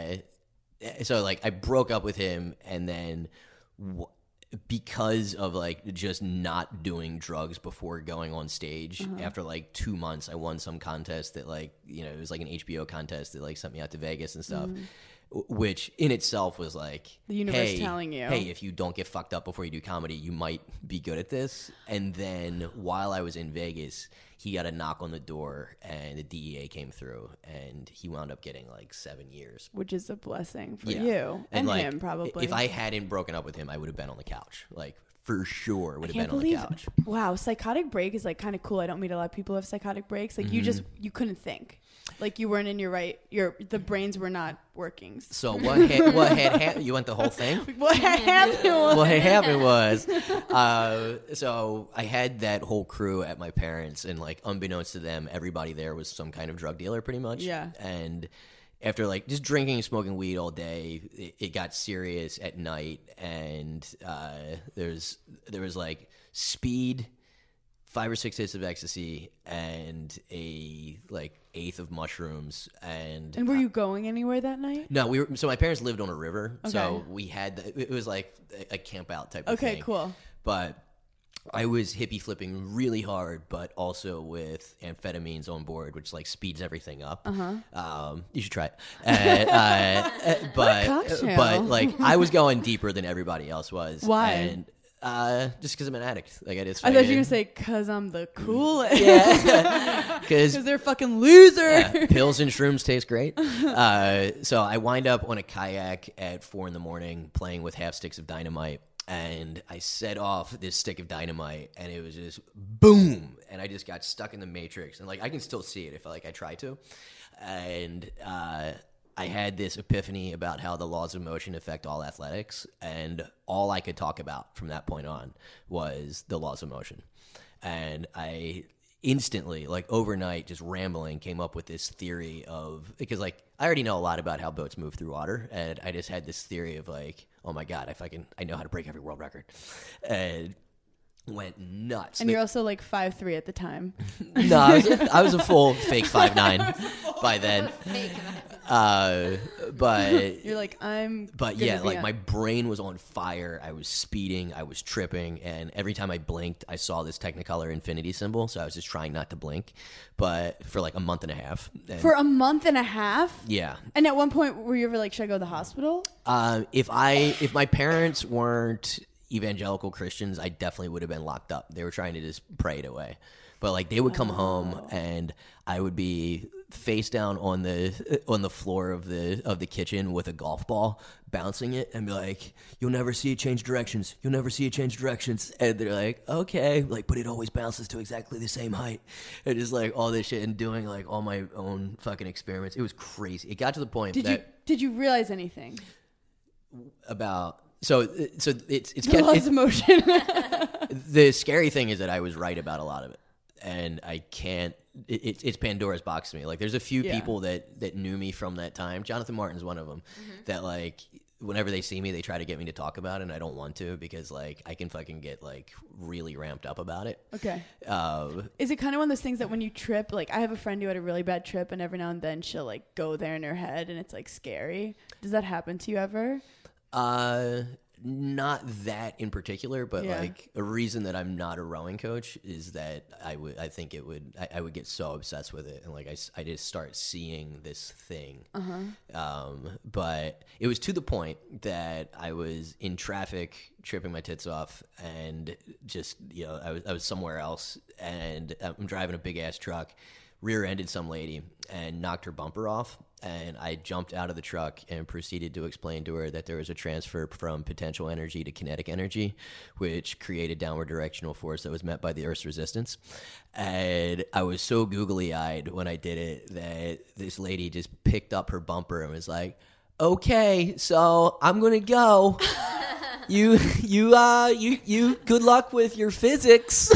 uh, so, like, I broke up with him, and then w- because of like just not doing drugs before going on stage, after like two months, I won some contest that, like, you know, it was like an H B O contest that like sent me out to Vegas and stuff. w- Which in itself was like The universe hey, telling you. hey, if you don't get fucked up before you do comedy, you might be good at this. And then while I was in Vegas, he got a knock on the door, and the D E A came through, and he wound up getting like seven years. Which is a blessing for Yeah. you and, like, him, probably. If I hadn't broken up with him, I would have been on the couch, like for sure. Would have can't been believe, on the couch. wow, psychotic break is like kind of cool. I don't meet a lot of people who have psychotic breaks. Like you just Mm-hmm. you couldn't think, like you weren't in your right. Your the brains were not working. So what? Ha- what had happened? You went the whole thing. What happened? was- What happened was, uh, so I had that whole crew at my parents', and like unbeknownst to them, everybody there was some kind of drug dealer, pretty much. Yeah. And after like just drinking and smoking weed all day, it, it got serious at night, and uh, there's there was like speed, five or six hits of ecstasy, and a like eighth of mushrooms, and And were you going anywhere that night? no, we were. So my parents lived on a river, so Okay. we had. The, it was like a, a camp out type of Okay, thing. cool. But I was hippie flipping really hard, but also with amphetamines on board, which like speeds everything up. Uh-huh. Um, you should try it. Uh, uh, but cocktail. but like I was going deeper than everybody else was. Why? And uh, just because I'm an addict. Like I just. I thought you were fucking- gonna say because I'm the coolest. Yeah, because Because they're fucking loser. yeah, pills and shrooms taste great. Uh, so I wind up on a kayak at four in the morning playing with half sticks of dynamite, and I set off this stick of dynamite, and it was just boom, and I just got stuck in the matrix, and like I can still see it if like I try to, and uh, I had this epiphany about how the laws of motion affect all athletics, and all I could talk about from that point on was the laws of motion, and I instantly, like overnight, just rambling, came up with this theory of, because like I already know a lot about how boats move through water, and I just had this theory of like, oh my god, if I can, I know how to break every world record, and went nuts. And you're also like five three at the time. no, I was, a, I was a full fake five nine by then, uh, but You're like, I'm But gonna yeah, be like on- my brain was on fire. I was speeding. I was tripping. And every time I blinked, I saw this Technicolor infinity symbol. So I was just trying not to blink. But for like a month and a half. And for a month and a half. yeah. And at one point, were you ever like, should I go to the hospital? Um, if I if my parents weren't evangelical Christians, I definitely would have been locked up. They were trying to just pray it away. But like they would come home and I would be face down on the on the floor of the of the kitchen with a golf ball, bouncing it, and be like, "You'll never see it change directions. You'll never see it change directions." And they're like, "Okay," like, but it always bounces to exactly the same height. And just like all this shit and doing like all my own fucking experiments. It was crazy. It got to the point Did that you did you realize anything? about so so it's it's, Lots it's of emotion. the scary thing is that I was right about a lot of it, and I can't. It, it, it's Pandora's box to me. Like, there's a few Yeah. people that that knew me from that time. Jonathan Martin's one of them. That like, whenever they see me, they try to get me to talk about it, and I don't want to because like I can fucking get like really ramped up about it. Okay. Uh, Is it kind of one of those things that when you trip, like I have a friend who had a really bad trip, and every now and then she'll like go there in her head, and it's like scary. Does that happen to you ever? Uh, not that in particular, but Yeah. like a reason that I'm not a rowing coach is that I would, I think it would, I, I would get so obsessed with it, and like I, s- I just start seeing this thing. Uh-huh. Um, but it was to the point that I was in traffic, tripping my tits off, and just you know, I was, I was somewhere else, and I'm driving a big ass truck, rear-ended some lady and knocked her bumper off. And I jumped out of the truck and proceeded to explain to her that there was a transfer from potential energy to kinetic energy, which created downward directional force that was met by the Earth's resistance. And I was so googly-eyed when I did it that this lady just picked up her bumper and was like, "Okay, so I'm gonna go. You, you, uh, you, you. Good luck with your physics."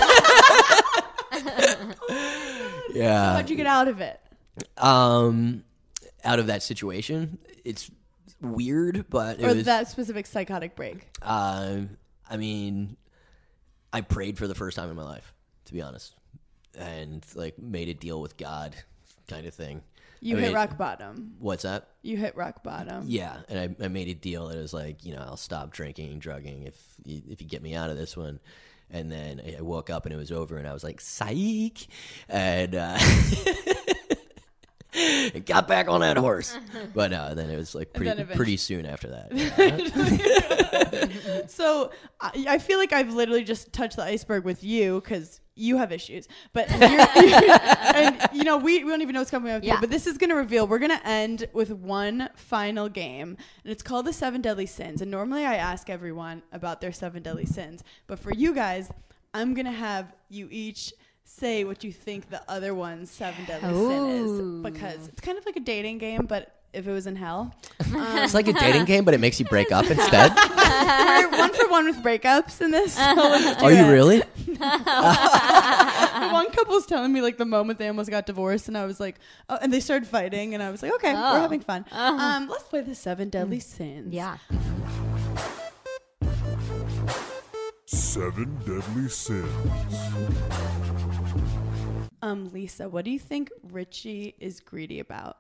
Yeah. How'd you get out of it? Um, out of that situation, it's weird, but it Or was. that specific psychotic break? Uh, I mean, I prayed for the first time in my life, to be honest, and like made a deal with God, kind of thing. You I hit mean, rock bottom. What's that? You hit rock bottom. Yeah, and I, I made a deal that was like, you know, I'll stop drinking and drugging if you, if you get me out of this one. And then I woke up and it was over, and I was like, psych, and uh, got back on that horse. But uh, then it was like then pretty eventually- pretty soon after that. Yeah. So I, I feel like I've literally just touched the iceberg with you because you have issues. But you're, and you know we, we don't even know what's coming up Yeah. here. But this is going to reveal. We're going to end with one final game, and it's called the Seven Deadly Sins. And normally I ask everyone about their seven deadly sins, but for you guys, I'm going to have you each say what you think the other one's seven deadly sin Ooh. is, because it's kind of like a dating game, but if it was in hell. It's like a dating game, but it makes you break up instead. We're one for one with breakups in this. So let's do Are you it. really? One couple's telling me like the moment they almost got divorced, and I was like, oh, and they started fighting, and I was like, okay, Oh. we're having fun. Um, let's play the seven deadly sins. Yeah. Seven Deadly Sins. Um, Lisa, what do you think Richie is greedy about?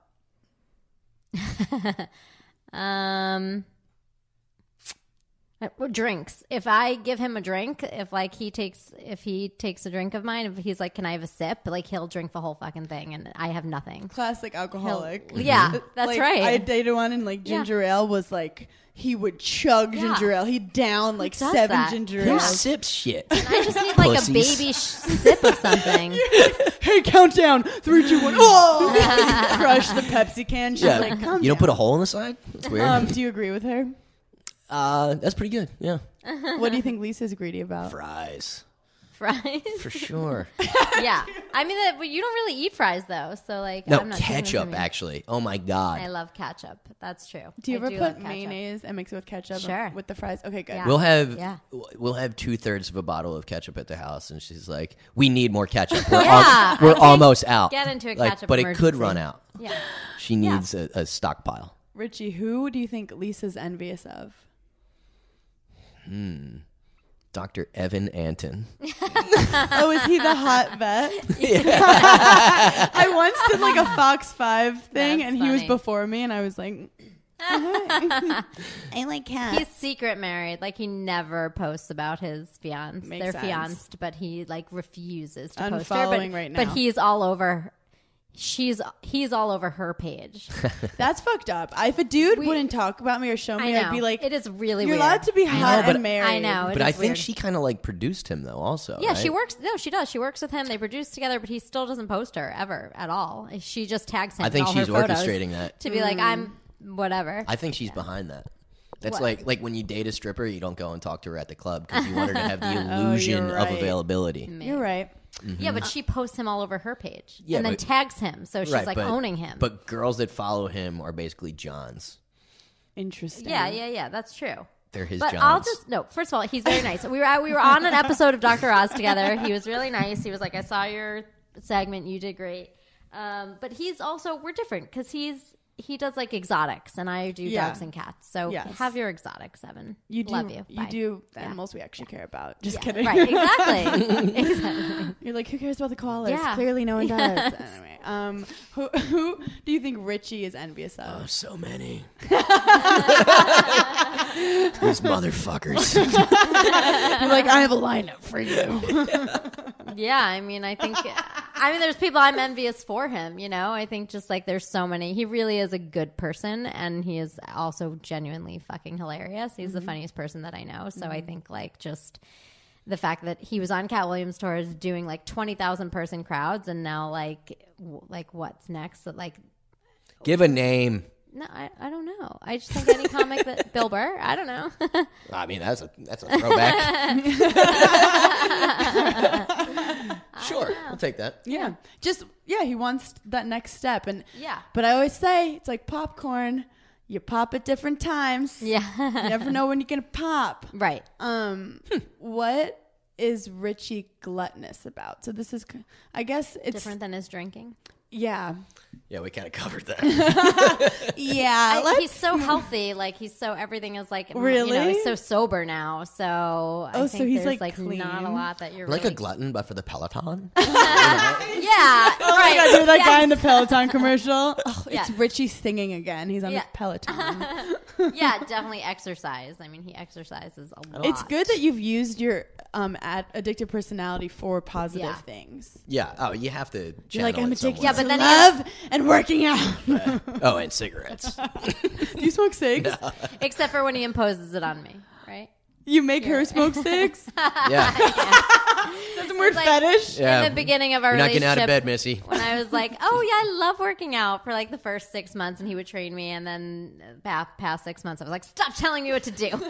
Um, uh, well, drinks. If I give him a drink, if like he takes, if he takes a drink of mine, if he's like, "Can I have a sip?" Like he'll drink the whole fucking thing, and I have nothing. Classic alcoholic. He'll- yeah, that's Like, right. I dated one, and like Yeah. ginger ale was like he would chug Yeah. ginger ale. He'd down like does seven that? ginger Who ales. sips shit? I just need like Pussies. a baby sh- sip of something. Hey, countdown! Three, two, one. Oh! Crush the Pepsi can. She's Yeah, like, calm you don't down. put a hole in the side. That's weird. Um, do you agree with her? uh, that's pretty good. Yeah, What do you think Lisa's greedy about? fries Fries. for sure. Yeah, I mean, that, but you don't really eat fries though, so like, No, I'm not taking them ketchup. from you. Actually, oh my god. I love ketchup. That's true. Do you I ever love put ketchup. mayonnaise and mix it with ketchup Sure. with the fries? Okay, good. Yeah. We'll have Yeah. we'll have two thirds of a bottle of ketchup at the house, and she's like, "We need more ketchup. We're, Yeah, al- we're I almost out. get into a Like, ketchup but it could emergency. run out. Yeah. She needs a, a stockpile. Richie, who do you think Lisa's envious of? Doctor Evan Anton. Oh, is he the hot vet? I once did like a Fox five thing, That's and he was funny. before me, and I was like, I like cats. He's secret married. Like he never posts about his fiance. Makes They're sense. fianced, but he like refuses to post her. Unfollowing But, right but now. he's all over. She's he's all over her page. That's fucked up. If a dude We- wouldn't talk about me or show I me, know. I'd be like, it is really you're weird. allowed to be know, hot but- and married. I know. it But I is think weird. she kind of like produced him though. Also, Yeah, she right? works. No, she does. She works with him. They produce together, but he still doesn't post her ever at all. She just tags him. I think in all she's her photos orchestrating that. to be like, I'm whatever. I think she's behind that. That's What? like like when you date a stripper, you don't go and talk to her at the club because you want her to have the Oh, illusion you're of right. availability. You're right. Yeah, but she posts him all over her page, Yeah, and then but- tags him. So she's Right, like but- owning him. But girls that follow him are basically Johns. Interesting. yeah, yeah, yeah. That's true. They're his But Johns. I'll just no. First of all, he's very nice. We were at, we were on an episode of Doctor Oz together. He was really nice. He was like, "I saw your segment. You did great." Um, but he's also we're different because he's he does like exotics and I do Yeah. dogs and cats. So Yes. have your exotics, Evan. You do. Love you. You Bye. do the Yeah. animals we actually care about. Just Yeah, kidding. Right? Exactly. exactly. You're like, who cares about the koalas? Yeah. Clearly, no one Yes. does. Anyway, um, who, who do you think Richie is envious Oh, of? so many. These motherfuckers. You're like, I have a lineup for you. Yeah, I mean, I think, I mean, there's people I'm envious for him, you know? I think just like there's so many. He really is a good person, and he is also genuinely fucking hilarious. He's the funniest person that I know. So I think like just the fact that he was on Cat Williams tours doing like twenty thousand person crowds, and now like, w- like what's next? So, like, Give a name. no, I, I don't know. I just think any comic that Bill Burr, I don't know. I mean, that's a that's a throwback. Sure, we'll take that. Yeah. Just, yeah, he wants that next step. And Yeah. But I always say, it's like popcorn. You pop at different times. Yeah. You never know when you're going to pop. Right. Um, what is Richie gluttonous about? So this is, I guess it's, Different than his drinking. yeah. Yeah, we kind of covered that. Yeah. I, let's- he's so healthy. Like he's so everything is like Really? You know, he's so sober now. So I Oh, think so he's, there's like, like, not a clean? lot that you're like really... a glutton, but for the Peloton. Yeah. Oh my right. God, you're that guy Yes. in the Peloton commercial. Oh, it's Yes. Richie singing again. He's on Yeah. his Peloton. Yeah, definitely exercise. I mean, he exercises a lot. It's good that you've used your um ad- addictive personality for positive Yeah. things. Yeah. Oh, you have to. You're like, channel I'm it addicted Yeah, to but then he- love and working out. somewhere. Oh, and cigarettes. Do you smoke cigs? Except for when he imposes it on me, right? You make her smoke cigs? Yeah. That's a weird like- fetish. Yeah. In the beginning of our You're not relationship, getting out of bed, Missy. when I was like, "Oh yeah, I love working out," for like the first six months, and he would train me, and then past, past six months, I was like, "Stop telling me what to do."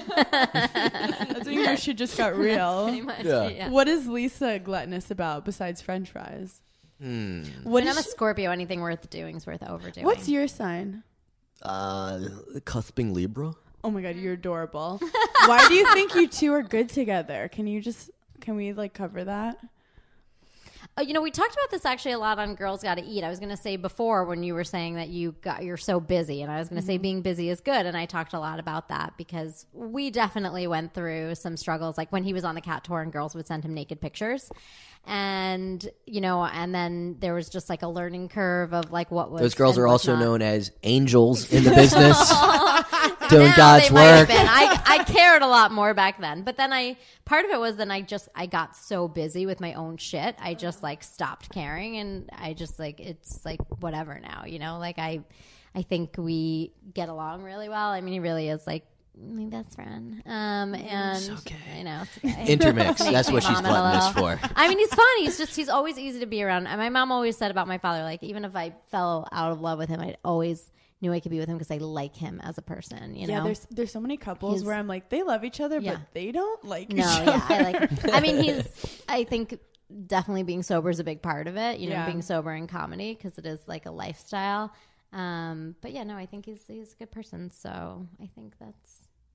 That's when your shit just got real. Pretty much, Yeah. yeah. What is Lisa gluttonous about besides French fries? Hmm. What And is I'm a she- Scorpio. Anything worth doing is worth overdoing. What's your sign? Uh, cusping Libra. Oh my God, you're adorable. Why do you think you two are good together? Can you just, can we like cover that? Uh, you know, we talked about this actually a lot on Girls Gotta Eat. I was going to say before when you were saying that you got you're so busy, and I was going to say being busy is good, and I talked a lot about that because we definitely went through some struggles. Like when he was on the cat tour, and girls would send him naked pictures, and you know, and then there was just like a learning curve of like what was Those girls and are what's also not. known as angels in the business, doing Now God's they might have work. been. I, I cared a lot more back then. But then I, part of it was then I just, I got so busy with my own shit. I just like stopped caring, and I just like, it's like whatever now, you know, like I, I think we get along really well. I mean, he really is like my best friend. Um, and okay. I know. It's okay. Intermix. Makes That's me what she's vomit a gluttonous little. for. I mean, he's fun. He's just, he's always easy to be around. And my mom always said about my father, like, even if I fell out of love with him, I always knew I could be with him because I like him as a person, you know? Yeah, there's there's so many couples He's- where I'm like, they love each other, Yeah. but they don't like No, each yeah, other. I like. I mean, he's. I think definitely being sober is a big part of it. You know, Yeah. being sober in comedy because it is like a lifestyle. Um, but yeah, no, I think he's he's a good person. So I think that's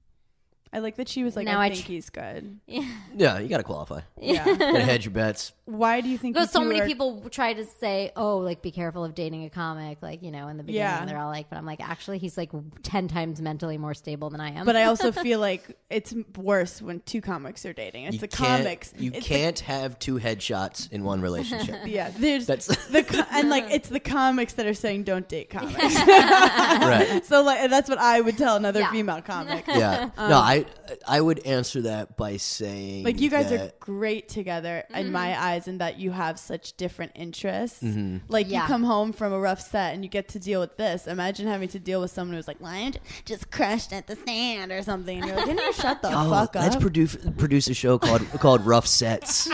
I like that she was like, Now I I think tr- he's good. yeah. Yeah, you got to qualify. Yeah. Gotta hedge your bets. Why do you think? Because you so two many are- people try to say, "Oh, like be careful of dating a comic," like you know, in the beginning, Yeah. they're all like, "But I'm like, actually, he's like ten times mentally more stable than I am." But I also feel like it's worse when two comics are dating. It's You the can't- comics. You It's the- can't have two headshots in one relationship. yeah, there's That's the co- and like it's the comics that are saying don't date comics. right. So like that's what I would tell another Yeah. female comic. Yeah. no, I I would answer that by saying Like you guys are that- great together Mm-hmm. in my eyes, in that you have such different interests. Mm-hmm. Like Yeah. you come home from a rough set and you get to deal with this. Imagine having to deal with someone who's like, "Well, I'm just crushed at the stand" or something, and you're like, "Can you shut the Oh, fuck let's up?" produce produce a show called called Rough Sets.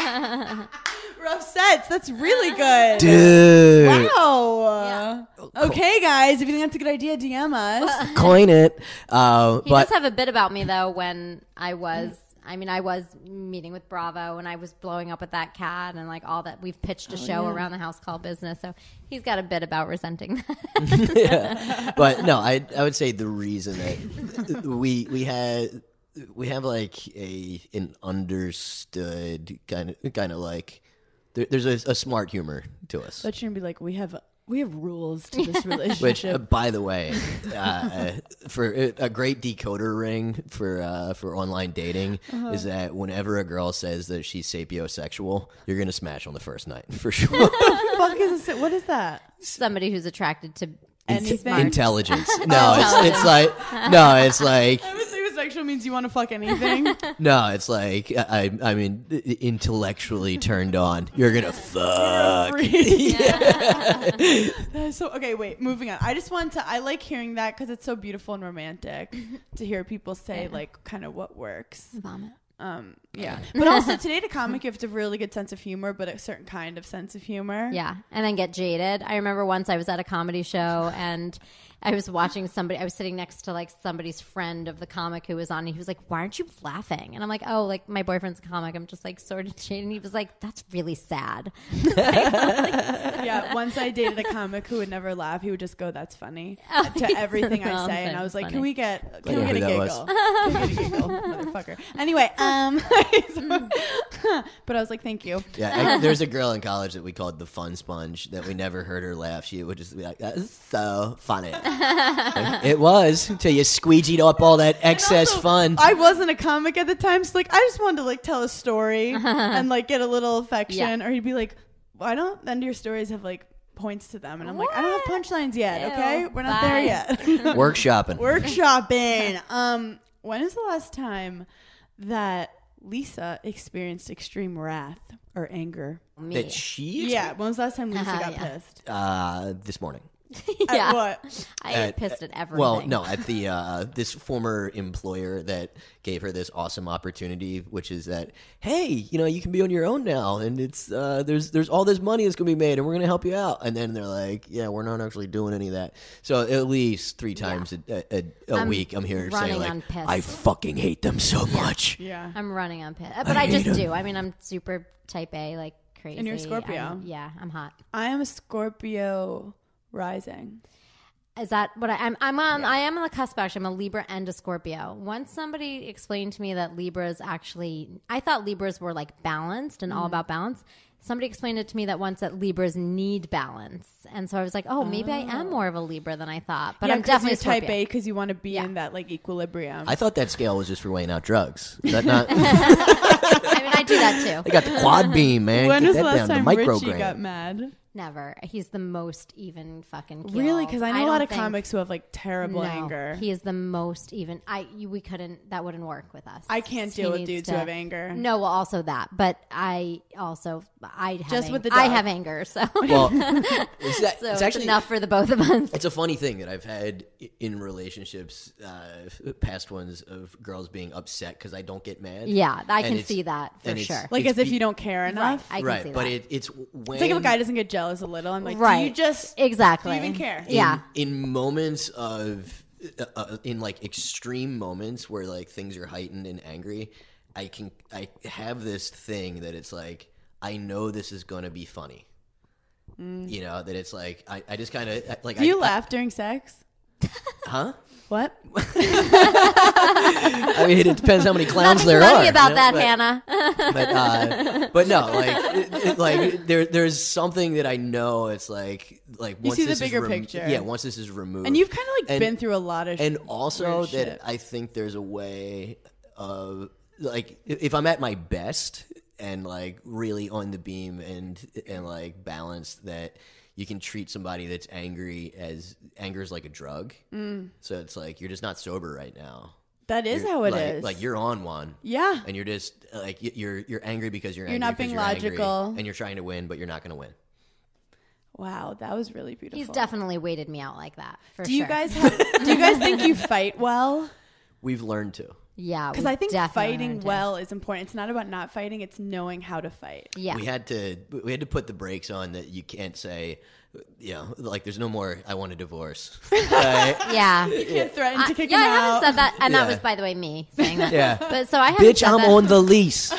Rough sets. That's really good. Dude, Wow. Okay, guys, if you think that's a good idea, D M us. coin it. Uh, he but does have a bit about me though when I was I mean, I was meeting with Bravo, and I was blowing up with that cat, and like all that. We've pitched a Oh, show yeah. around the house called Business, so he's got a bit about resenting that. yeah. But no, I I would say the reason that we we had we have like a an understood kind of kind of like there, there's a, a smart humor to us. But you're gonna be like, we have we have rules to this Which, relationship. uh, by the way, uh, for a, a great decoder ring for uh, for online dating Uh-huh. is that whenever a girl says that she's sapiosexual, you're gonna smash on the first night for sure. Fuck is it? What is that? Somebody who's attracted to Anything? Intelligence. No, it's it's like no, it's like I would say sexual means you want to fuck anything. no, it's like I I mean intellectually turned on. You're gonna fuck. That is so okay. Wait, moving on. I just want to. I like hearing that because it's so beautiful and romantic to hear people say Yeah. like kind of what works. vomit. Um, yeah, but also today to comic, you have to have a really good sense of humor, but a certain kind of sense of humor. Yeah, and then get jaded. I remember once I was at a comedy show and I was watching somebody. I was sitting next to like somebody's friend of the comic who was on. And he was like, "Why aren't you laughing?" And I'm like, "Oh, like my boyfriend's a comic. I'm just like sort of jaded." And he was like, "That's really sad." Yeah, once I dated a comic who would never laugh. He would just go, "That's funny," Oh, to everything I oh, say, and I that's was like, funny. "Can we get, can I we know get a who that giggle? Can we get a giggle, motherfucker?" Anyway, um, but I was like, "Thank you." Yeah, I, there's a girl in college that we called the fun sponge that we never heard her laugh. She would just be like, "That's so funny." It was until you squeegeed up all that excess Also, fun. I wasn't a comic at the time, so like I just wanted to like tell a story and like get a little affection. Or he'd be like, "Why don't the end of your stories have like points to them?" And I'm like, "I don't have punchlines yet. Ew, Okay, we're not bye. there yet." Workshopping. Workshopping. Um, when is the last time that Lisa experienced extreme wrath or anger? Me. That she Yeah, when was the last time Lisa Uh-huh, got yeah. pissed? uh, this morning. At yeah. what? I At- get pissed at everything. Well, no, at the uh, this former employer that gave her this awesome opportunity, which is that hey, you know, you can be on your own now, and it's uh, there's there's all this money that's gonna be made, and we're gonna help you out. And then they're like, yeah, we're not actually doing any of that. So at least three times a, a, a I'm week, I'm here running saying on like, piss. I fucking hate them so much. Yeah. I'm running on pit, but I, hate just him. do. I mean, I'm super type A, like crazy. And you're a Scorpio. I'm- yeah, I'm hot. I am a Scorpio rising. Is that what I, I'm? I'm on. I am on the cusp. Actually, I'm a Libra and a Scorpio. Once somebody explained to me that Libras actually, I thought Libras were like balanced and all about balance. Somebody explained it to me that once that Libras need balance, and so I was like, oh, maybe I am more of a Libra than I thought. But yeah, I'm 'cause definitely you're a Scorpio. type A because you want to be Yeah. in that like equilibrium. I thought that scale was just for weighing out drugs. Is that not? I mean, I do that too. They got the quad beam, man. when Get was that the last down to time microgram. Richie got mad? Never. He's the most even fucking. Keel. Really? Because I know a lot don't of think- comics who have like terrible No, anger. He is the most even. I you, we couldn't. That wouldn't work with us. I can't He deal with needs dudes to- who have anger. No, well, also that, but I also I have Just ang- with the I dog. have anger, so Well, it's, that, so it's it's actually enough for the both of us. It's a funny thing that I've had i- in relationships, uh, past ones, of girls being upset because I don't get mad. Yeah, I And can it's- see that for and it's- sure. Like it's as if be- you don't care Right, enough. I can right, see but that. it, it's when It's like if a guy doesn't get jealous a little. I'm like, right, do you just exactly. do you even care? in, Yeah, in moments of uh, uh, in like extreme moments where like things are heightened and angry, I can I have this thing that it's like I know this is gonna be funny. You know that it's like I, I just kind of like Mm. Do you I, laugh during sex? I, huh? What? I mean, it depends how many clowns nothing there funny are. about you know, that, but- Hannah. but uh, but no, like it, it, like there there's something that I know. It's like like You once see the this bigger is rem- picture. Yeah, once this is removed, And you've kind of like And- been through a lot of. and also weird that shit. I think there's a way of like i- if I'm at my best and like really on the beam and and like balanced, that you can treat somebody that's angry as anger is like a drug. Mm. So it's like you're just not sober right now. that is You're- how it like, is. Like you're on one. Yeah. And you're just like y- you're you're angry because you're, You're angry not because being you're angry, logical. and you're trying to win, but you're not going to win. Wow, that was really beautiful. He's definitely weighted me out like that. For Do you sure. guys have? Do you guys think you fight well? We've learned to. Yeah, Because we I think definitely fighting learned to. well is important. It's not about not fighting; it's knowing how to fight. Yeah, We had to we had to put the brakes on that. You can't say, you know, like there's no more. I want a divorce. Right? yeah. You can't threaten I, to kick yeah, him I out. haven't said that, and Yeah. that was, by the way, me saying that. Yeah. But so I haven't Bitch, said I'm that. on the lease.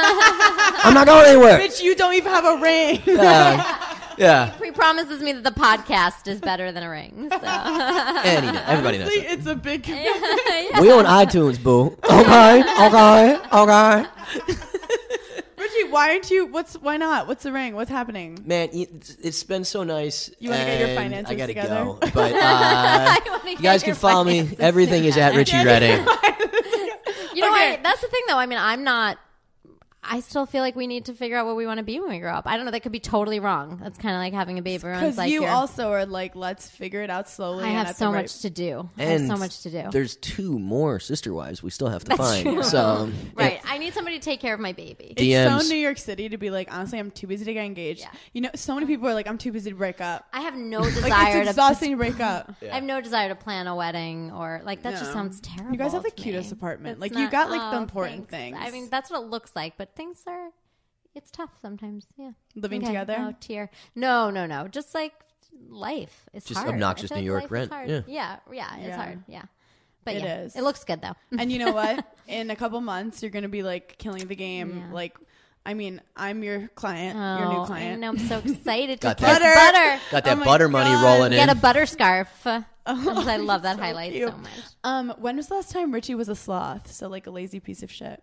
I'm not going anywhere. Bitch, you don't even have a ring. Uh, yeah. He promises me that the podcast is better than a ring. So. Any day. Everybody knows Honestly, it. it's a big. We on iTunes, boo. Okay, okay, okay. Richie, why aren't you? What's why not? What's the ring? What's happening? Man, it's, it's been so nice. You wanna get your and finances I gotta together? go. But uh, I wanna you get guys your can follow me. finances Everything is at Richie Redding. You know, Okay. I, that's the thing, though. I mean, I'm not. I still feel like we need to figure out what we want to be when we grow up. I don't know. That could be totally wrong. That's kind of like having a baby. Everyone's Because like, you you're- also are like, let's figure it out slowly. I and have at so the right- much to do. I And have so much to do. there's two more sister wives we still have to find. true. So Right. I need somebody to take care of my baby. It's D Ms. so New York City to be like, honestly, I'm too busy to get engaged. Yeah. You know, so many people are like, I'm too busy to break up. I have no Like, desire it's to. exhausting to break up. I have no desire to plan a wedding or like that. Just No. sounds terrible. You guys have the to cutest me. apartment. It's Like, you not- got, like, the oh, important thanks. things. I mean, that's what it looks like, but things are. It's tough sometimes. Yeah. Living Okay. together? Oh, tear. No, no, no. Just like life is Just hard. obnoxious I feel New like York life is rent. hard. Yeah. yeah, yeah, it's Yeah. hard. Yeah, but It yeah, is. it looks good though. And you know what? In a couple months, you're going to be like killing the game. Yeah. Like, I mean, I'm your client, Oh, your new I client. know. I'm so excited to Got kiss that- butter. got that Oh my butter money God. rolling in. Get a butter scarf. Uh, Oh, I love that so highlight cute. so much. Um, when was the last time Richie was a sloth? So like a lazy piece of shit.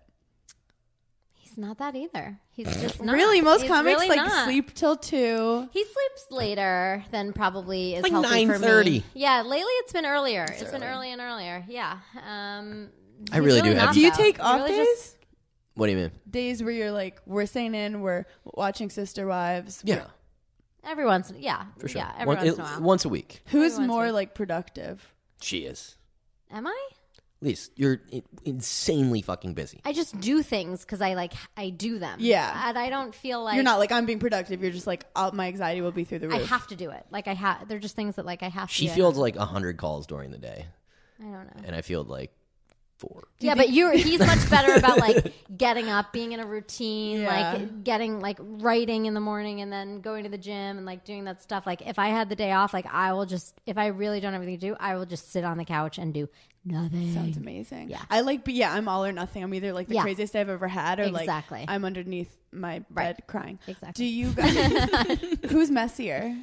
He's not that either. He's just not. Really, most He's comics really like not. sleep till two. He sleeps later than probably is Like healthy for me. nine thirty. Yeah, lately it's been earlier. it's been early. early and earlier. Yeah. Um, I he's really do have- not, Do you though. take He off really days? just- What do you mean? Days where you're like, we're staying in, we're watching Sister Wives. Yeah, every once, yeah, for sure. yeah, every One- once in a while. once a week. Who's Every once more a week. like productive? She is. Am I? Lise, you're in- insanely fucking busy. I just do things because I like I do them. Yeah. and I don't feel like You're not like I'm being productive. You're just like oh, my anxiety will be through the I roof. have to do it. Like I have. They're just things that like I have to. She do. fields like a hundred calls during the day, I don't know. and I field like four. Yeah, but you're he's much better about like getting up, being in a routine, Yeah. like getting like writing in the morning and then going to the gym and like doing that stuff. Like if I had the day off, like I will just if I really don't have anything to do, I will just sit on the couch and do nothing. Sounds amazing. Yeah. I like, but yeah, I'm all or nothing. I'm either like the Yeah. craziest day I've ever had, or Exactly. like I'm underneath my bed Right. crying. Exactly. Do you guys? Who's messier?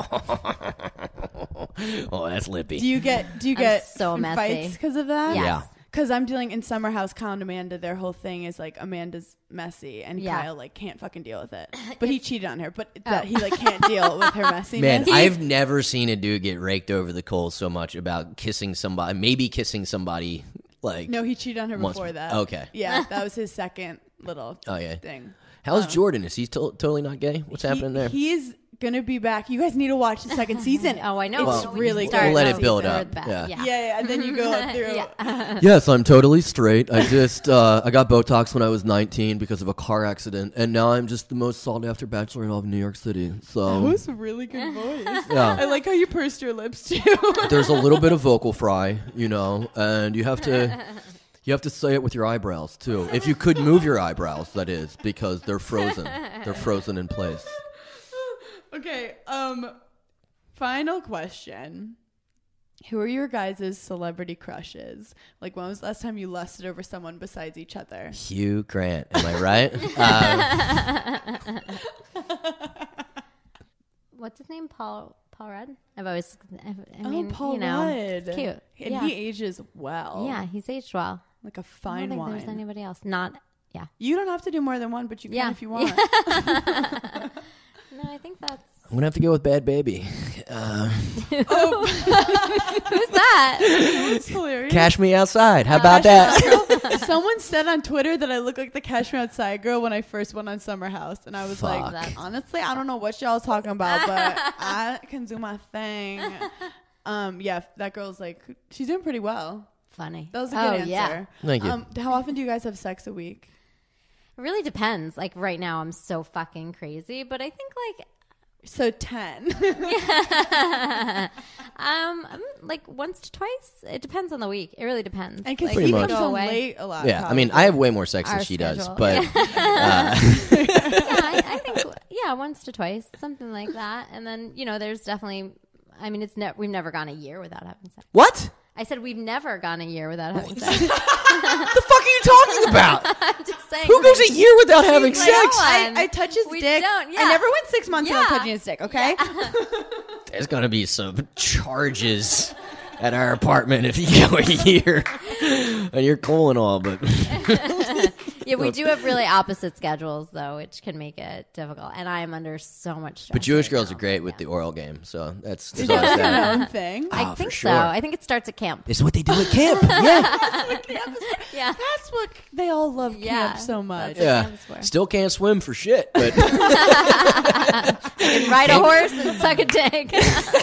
Oh, that's lippy. Do you get? Do you I'm get so in messy. fights because of that? Yes. Yeah. Because I'm dealing in Summer House, Kyle and Amanda. Their whole thing is like Amanda's messy, and Yeah. Kyle like can't fucking deal with it. But he cheated on her. But that he like can't deal with her messiness. Man, I've never seen a dude get raked over the coals so much about kissing somebody, maybe kissing somebody like. no, he cheated on her Once- before that. okay. Yeah, that was his second little Oh, yeah. thing. How's Jordan? Is he to- totally not gay? What's happening there? He, he's gonna be back. You guys need to watch the second season. Oh, I know. It's Well, really we'll good. let it No, build season. up. Yeah. Yeah. Yeah, yeah, and then you go up through. Yeah. Yes, I'm totally straight. I just uh, I got Botox when I was nineteen because of a car accident, and now I'm just the most sought after bachelor in all of New York City. That So was a really good voice. I yeah, like how you pursed your lips too. there's a little bit of vocal fry, you know, and you have to you have to say it with your eyebrows too. If you could move your eyebrows, that is, because they're frozen. They're frozen in place. Okay, um final question. Who are your guys' celebrity crushes? Like, when was the last time you lusted over someone besides each other? Hugh Grant, am I right? Uh, What's his name? Paul Paul Rudd. I've always. I, I Oh, mean, Paul you know, Rudd. it's cute. And yeah. he ages well. yeah, he's aged well. Like a I fine don't think wine. there's anybody else. Not. Yeah. You don't have to do more than one, but you can Yeah. if you want. No, I think that's. I'm gonna have to go with Bad Baby. Uh, Oh, Who's that? that's hilarious. cash me outside. How about that? Someone said on Twitter that I look like the Cash Me Outside girl when I first went on Summer House, and I was Fuck. like, honestly, I don't know what y'all talking about, but I can do my thing. Um, yeah, that girl's like, she's doing pretty well. Funny. That was a good oh, answer. Yeah. Thank you. Um, how often do you guys have sex a week? It really depends. Like right now, I'm so fucking crazy, but I think like So ten. um, um, like once to twice. It depends on the week. It really depends. And because like, Pretty he much. comes go home away. late a lot. Yeah, I mean, I have way more sex than Our she does, schedule. but Yeah. uh, yeah, I, I think yeah, once to twice, something like that. And then you know, there's definitely. I mean, it's ne- we've never gone a year without having sex. what? I said we've never gone a year without having sex. The fuck are you talking about? I'm just saying. Who goes a year without having like, sex? no one. I, I touch his We dick. don't, yeah. I never went six months without Yeah. touching his dick. Okay. There's gonna be some charges at our apartment if you go a year and you're cool and all, but Yeah, we do have really opposite schedules though, which can make it difficult. And I am under so much stress. but Jewish right girls now. are great with the oral game, so that's Is there's always that that. your own thing? Oh, I for think sure. so. I think it starts at camp. This is what they do at camp. Yeah, Yeah. That's what they all love Yeah. camp so much. That's- yeah. camp's for. Still can't swim for shit, but And ride a horse and suck a dick.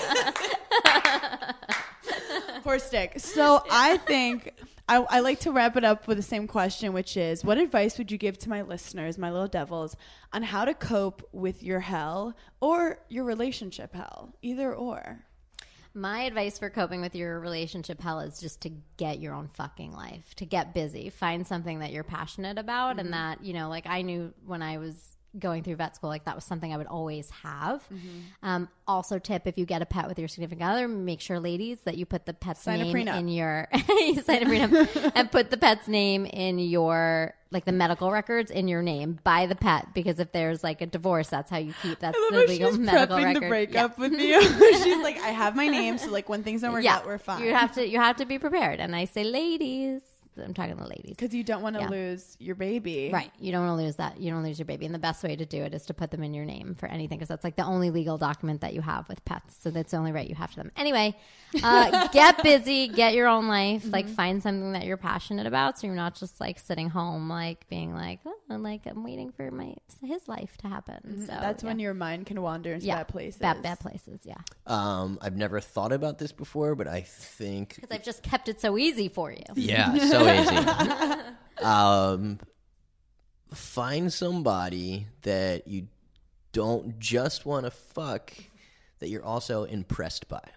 Horse dick. So I think I, I like to wrap it up with the same question, which is, what advice would you give to my listeners, my little devils, on how to cope with your hell or your relationship hell? Either or. My advice for coping with your relationship hell is just to get your own fucking life, to get busy, find something that you're passionate about. Mm-hmm. And that, you know, like I knew when I was going through vet school, like that was something I would always have. Mm-hmm. Um, also tip, if you get a pet with your significant other, make sure, ladies, that you put the pet's Sign a name prenup. in your, you sign a prenup and put the pet's name in your, like the medical records in your name by the pet, because if there's like a divorce, that's how you keep, that's I love the how legal she's medical prepping record. the breakup Yeah. with you. She's like, I have my name, so like when things don't work Yeah, out, we're fine. you have to you have to be prepared. And I say, ladies, I'm talking to the ladies, Because you don't want to Yeah. lose your baby. right? You don't want to lose that. You don't lose your baby, and the best way to do it is to put them in your name for anything, because that's like the only legal document that you have with pets. So that's the only right you have to them. Anyway, uh, get busy, get your own life, Mm-hmm. like find something that you're passionate about, so you're not just like sitting home, like being like, oh, like I'm waiting for my his life to happen. So That's yeah. when your mind can wander into yeah, bad places. bad bad places. Yeah, um, I've never thought about this before, but I think because I've just kept it so easy for you. yeah, so easy. um, find somebody that you don't just want to fuck, that you're also impressed by.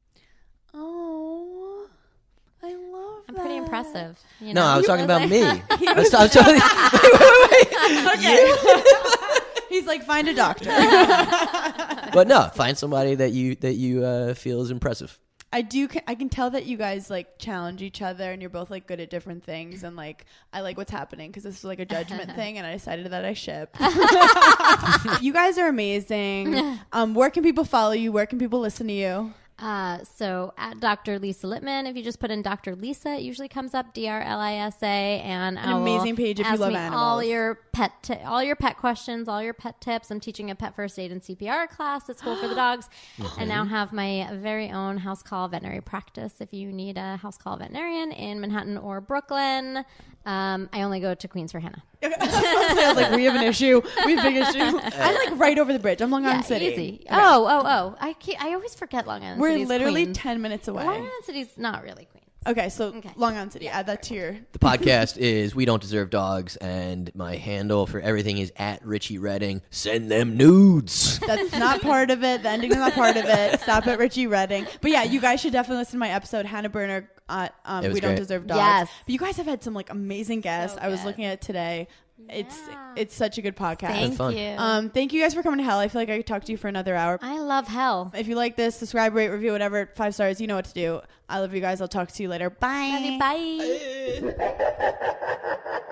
Oh, I love I'm that. pretty impressive. You No, know? I was talking about me. He I was- was, I was talking, Okay. He's like, find a doctor. but no, find somebody that you that you uh, feel is impressive. I do. I can tell that you guys like challenge each other, and you're both like good at different things. And like, I like what's happening because this is like a judgment thing, and I decided that I ship. You guys are amazing. Um, where can people follow you? Where can people listen to you? Uh, so at Doctor Lisa Littman, if you just put in Doctor Lisa, it usually comes up D R L I S A, and An I will amazing page if you ask love me animals. all your pet, ti- all your pet questions, all your pet tips. I'm teaching a pet first aid and C P R class at School for the Dogs, and now have my very own house call veterinary practice. If you need a house call veterinarian in Manhattan or Brooklyn, um, I only go to Queens for Hannah. I was like, we have an issue. We have a big issue. I'm like right over the bridge. I'm Long Island City. Easy. Okay. Oh, oh, oh! I can't, I always forget Long Island. We're City's literally Queens. ten minutes away. Long Island City's not really Queens. Okay, so Okay. Long Island City. Add that to your. The podcast is We Don't Deserve Dogs, and my handle for everything is at Richie Redding. Send them nudes. That's not part of it. The ending is not part of it. Stop at Richie Redding. But yeah, you guys should definitely listen to my episode, Hannah Burner. Uh, um, It was we don't great. deserve dogs. Yes. But you guys have had some like amazing guests. So I was good. looking at it today. It's Yeah. it's such a good podcast. Thank fun. you. Um, thank you guys for coming to Hell. I feel like I could talk to you for another hour. I love hell. If you like this, subscribe, rate, review, whatever. Five stars. You know what to do. I love you guys. I'll talk to you later. Bye. Love you. Bye. Bye.